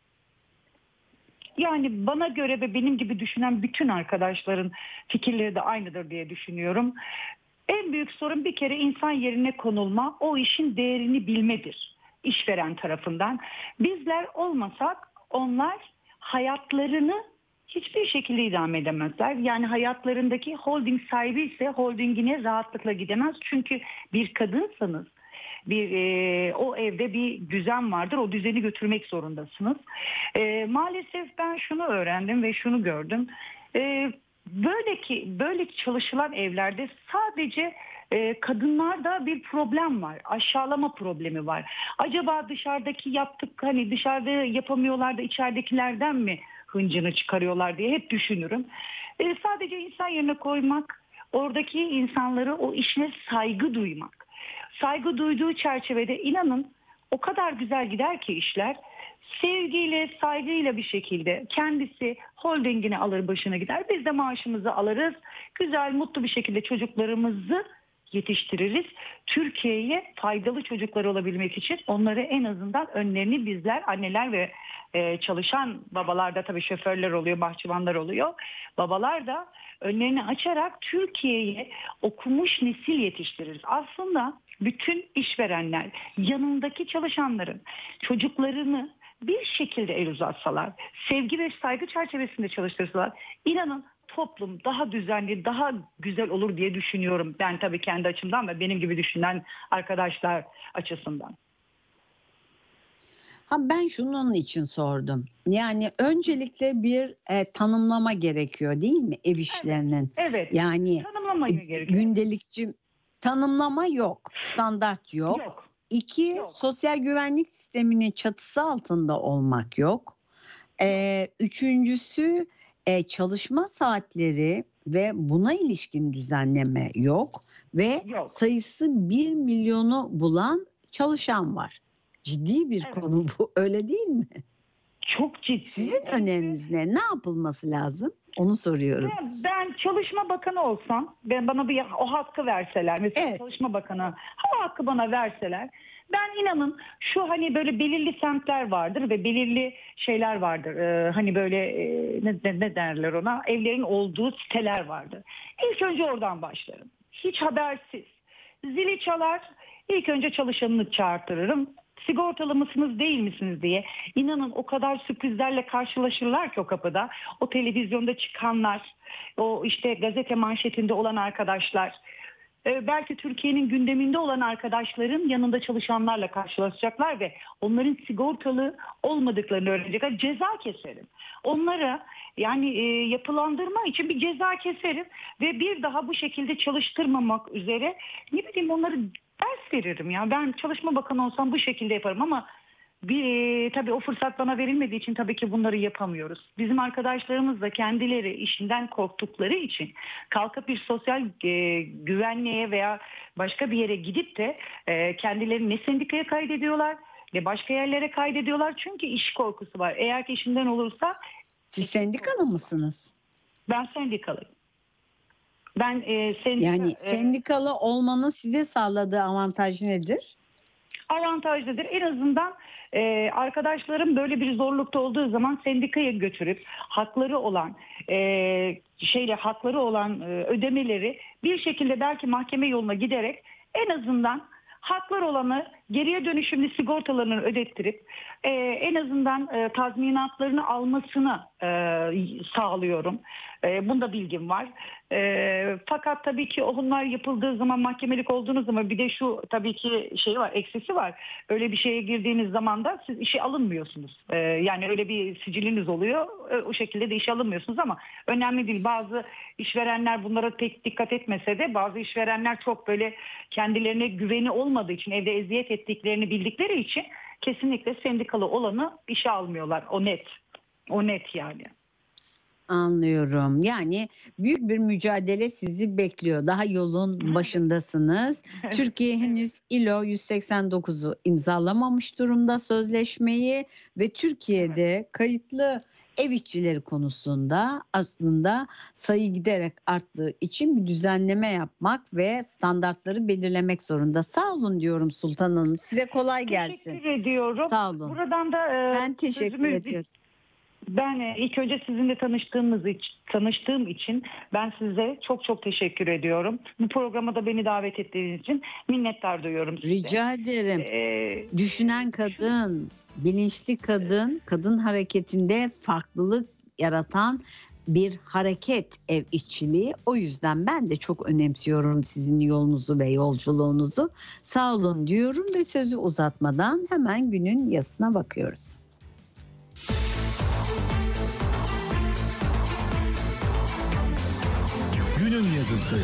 Yani bana göre ve benim gibi düşünen bütün arkadaşların fikirleri de aynıdır diye düşünüyorum. En büyük sorun bir kere insan yerine konulma, o işin değerini bilmedir işveren tarafından. Bizler olmasak onlar hayatlarını hiçbir şekilde idame edemezler. Yani hayatlarındaki holding sahibi ise holdingine rahatlıkla gidemez. Çünkü bir kadınsanız bir e, o evde bir düzen vardır. O düzeni götürmek zorundasınız. E, maalesef ben şunu öğrendim ve şunu gördüm. E, böyle ki böyle çalışılan evlerde sadece e, kadınlarda bir problem var. Aşağılama problemi var. Acaba dışarıdaki yaptık hani dışarıda yapamıyorlar da içeridekilerden mi hıncını çıkarıyorlar diye hep düşünürüm. E, sadece insan yerine koymak, oradaki insanları o işine saygı duymak. Saygı duyduğu çerçevede inanın o kadar güzel gider ki işler. Sevgiyle, saygıyla bir şekilde kendisi holdingini alır başına gider. Biz de maaşımızı alırız. Güzel, mutlu bir şekilde çocuklarımızı yetiştiririz. Türkiye'ye faydalı çocuklar olabilmek için onları en azından önlerini bizler, anneler ve e, çalışan babalar da tabii şoförler oluyor, bahçıvanlar oluyor. Babalar da önlerini açarak Türkiye'ye okumuş nesil yetiştiririz. Aslında bütün işverenler yanındaki çalışanların çocuklarını bir şekilde el uzatsalar, sevgi ve saygı çerçevesinde çalıştırsalar, inanın toplum daha düzenli, daha güzel olur diye düşünüyorum. Ben tabii kendi açımdan ve benim gibi düşünen arkadaşlar açısından. Ha, ben şunun için sordum. Yani öncelikle bir e, tanımlama gerekiyor değil mi ev işlerinin? Evet. Yani Tanımlamaya e, gerekiyor. gündelikçi tanımlama yok, standart yok. Yok. İki, Yok. sosyal güvenlik sisteminin çatısı altında olmak yok. Ee, üçüncüsü e, çalışma saatleri ve buna ilişkin düzenleme yok. Ve Yok. sayısı bir milyonu bulan çalışan var. Ciddi bir Evet. konu bu, öyle değil mi? Çok ciddi. Sizin öneriniz ne? Ne yapılması lazım? Onu soruyorum. Ben, ben Çalışma Bakanı olsam, ben bana bir o hakkı verseler, mesela Evet. Çalışma Bakanı o hakkı bana verseler, ben inanın şu hani böyle belirli semtler vardır ve belirli şeyler vardır. Ee, hani böyle e, ne, ne, ne derler ona? Evlerin olduğu siteler vardır. İlk önce oradan başlarım. Hiç habersiz. Zili çalar, ilk önce çalışanını çağırtırırım. Sigortalı mısınız değil misiniz diye. İnanın o kadar sürprizlerle karşılaşırlar ki o kapıda. O televizyonda çıkanlar, o işte gazete manşetinde olan arkadaşlar, e, belki Türkiye'nin gündeminde olan arkadaşların yanında çalışanlarla karşılaşacaklar ve onların sigortalı olmadıklarını öğrenecekler. Ceza keserim. Onlara yani e, yapılandırma için bir ceza keserim ve bir daha bu şekilde çalıştırmamak üzere ne bileyim onları ders veririm ya. Ben Çalışma Bakanı olsam bu şekilde yaparım ama bir e, tabii o fırsat bana verilmediği için tabii ki bunları yapamıyoruz. Bizim arkadaşlarımız da kendileri işinden korktukları için kalkıp bir sosyal e, güvenliğe veya başka bir yere gidip de e, kendilerini ne sendikaya kaydediyorlar ne başka yerlere kaydediyorlar. Çünkü iş korkusu var. Eğer ki işinden olursa... Siz sendikalı mısınız? Ben sendikalıyım. Ben e, sendika, Yani e, sendikalı olmanın size sağladığı avantaj nedir? avantajlıdır. En azından e, arkadaşlarım böyle bir zorlukta olduğu zaman sendikaya götürüp hakları olan e, şeyle hakları olan e, ödemeleri bir şekilde belki mahkeme yoluna giderek en azından haklar olanı geriye dönüşümlü sigortalarını ödettirip e, en azından e, tazminatlarını almasını e, sağlıyorum. E, bunda bilgim var. E, fakat tabii ki onlar yapıldığı zaman, mahkemelik olduğunuz zaman bir de şu tabii ki şey var, eksisi var. Öyle bir şeye girdiğiniz zaman da siz işe alınmıyorsunuz. E, yani öyle bir siciliniz oluyor. E, o şekilde de işe alınmıyorsunuz ama önemli değil. Bazı işverenler bunlara pek dikkat etmese de bazı işverenler çok böyle kendilerine güveni olmadığı için, evde eziyet ettiklerini bildikleri için kesinlikle sendikalı olanı işe almıyorlar. O net. O net yani. Anlıyorum. Yani büyük bir mücadele sizi bekliyor. Daha yolun başındasınız. Türkiye henüz I L O yüz seksen dokuzu imzalamamış durumda sözleşmeyi ve Türkiye'de kayıtlı ev işçileri konusunda aslında sayı giderek arttığı için bir düzenleme yapmak ve standartları belirlemek zorunda. Sağ olun diyorum Sultan Hanım. Size kolay gelsin. Teşekkür ediyorum. Sağ olun. Buradan da e, Ben teşekkür sözümü- ediyorum. Ben e, ilk önce sizinle tanıştığımız için, tanıştığım için ben size çok çok teşekkür ediyorum. Bu programa da beni davet ettiğiniz için minnettar duyuyorum size. Rica ederim. Ee, Düşünen kadın, bilinçli kadın, kadın hareketinde farklılık yaratan bir hareket ev işçiliği. O yüzden ben de çok önemsiyorum sizin yolunuzu ve yolculuğunuzu. Sağ olun diyorum ve sözü uzatmadan hemen günün yazısına bakıyoruz. Günün yazısı.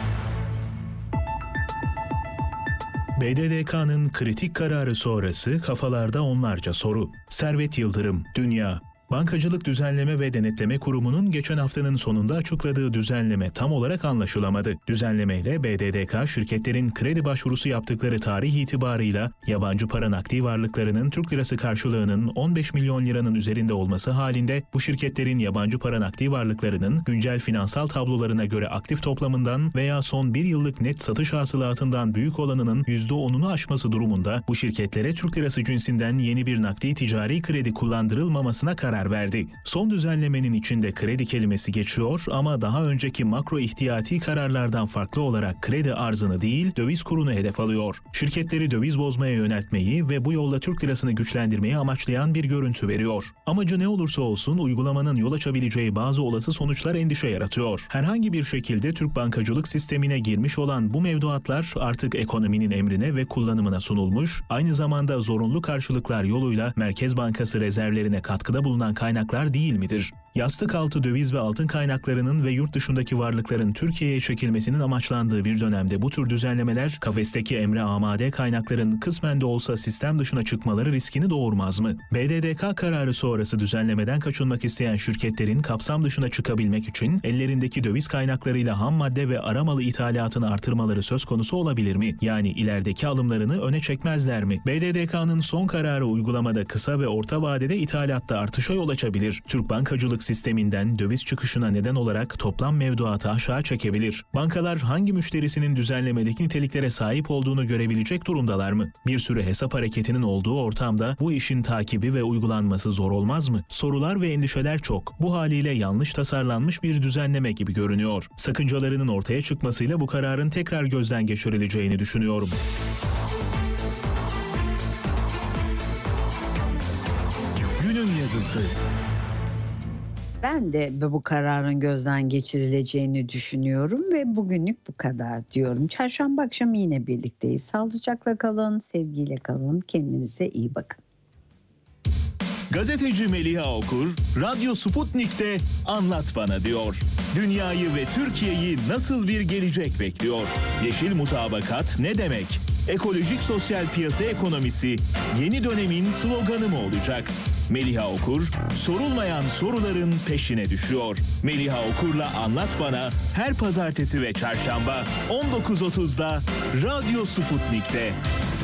B D D K'nın kritik kararı sonrası kafalarda onlarca soru. Servet Yıldırım, Dünya. Bankacılık Düzenleme ve Denetleme Kurumu'nun geçen haftanın sonunda açıkladığı düzenleme tam olarak anlaşılamadı. Düzenlemeyle B D D K şirketlerin kredi başvurusu yaptıkları tarih itibarıyla yabancı para nakdi varlıklarının Türk lirası karşılığının on beş milyon liranın üzerinde olması halinde bu şirketlerin yabancı para nakdi varlıklarının güncel finansal tablolarına göre aktif toplamından veya son bir yıllık net satış hasılatından büyük olanının yüzde onunu aşması durumunda bu şirketlere Türk lirası cinsinden yeni bir nakdi ticari kredi kullandırılmamasına karar verdi. Son düzenlemenin içinde kredi kelimesi geçiyor ama daha önceki makro ihtiyati kararlardan farklı olarak kredi arzını değil döviz kurunu hedef alıyor. Şirketleri döviz bozmaya yöneltmeyi ve bu yolla Türk lirasını güçlendirmeyi amaçlayan bir görüntü veriyor. Amacı ne olursa olsun uygulamanın yol açabileceği bazı olası sonuçlar endişe yaratıyor. Herhangi bir şekilde Türk bankacılık sistemine girmiş olan bu mevduatlar artık ekonominin emrine ve kullanımına sunulmuş, aynı zamanda zorunlu karşılıklar yoluyla Merkez Bankası rezervlerine katkıda bulunan kaynaklar değil midir? Yastık altı döviz ve altın kaynaklarının ve yurt dışındaki varlıkların Türkiye'ye çekilmesinin amaçlandığı bir dönemde bu tür düzenlemeler kafesteki emre amade kaynakların kısmen de olsa sistem dışına çıkmaları riskini doğurmaz mı? B D D K kararı sonrası düzenlemeden kaçınmak isteyen şirketlerin kapsam dışına çıkabilmek için ellerindeki döviz kaynaklarıyla ham madde ve aramalı ithalatını artırmaları söz konusu olabilir mi? Yani ilerideki alımlarını öne çekmezler mi? B D D K'nın son kararı uygulamada kısa ve orta vadede ithalatta artışa yol açabilir. Türk bankacılık sisteminden döviz çıkışına neden olarak toplam mevduatı aşağı çekebilir. Bankalar hangi müşterisinin düzenlemedeki niteliklere sahip olduğunu görebilecek durumdalar mı? Bir sürü hesap hareketinin olduğu ortamda bu işin takibi ve uygulanması zor olmaz mı? Sorular ve endişeler çok. Bu haliyle yanlış tasarlanmış bir düzenleme gibi görünüyor. Sakıncalarının ortaya çıkmasıyla bu kararın tekrar gözden geçirileceğini düşünüyorum. Günün yazısı. Ben de bu kararın gözden geçirileceğini düşünüyorum ve bugünlük bu kadar diyorum. Çarşamba akşamı yine birlikteyiz. Sağlıcakla kalın, sevgiyle kalın, kendinize iyi bakın. Gazeteci Meliha Okur, Radyo Sputnik'te Anlat Bana diyor. Dünyayı ve Türkiye'yi nasıl bir gelecek bekliyor? Yeşil mutabakat ne demek? Ekolojik sosyal piyasa ekonomisi yeni dönemin sloganı mı olacak? Meliha Okur, sorulmayan soruların peşine düşüyor. Meliha Okur'la Anlat Bana her pazartesi ve çarşamba on dokuz otuzda Radyo Sputnik'te.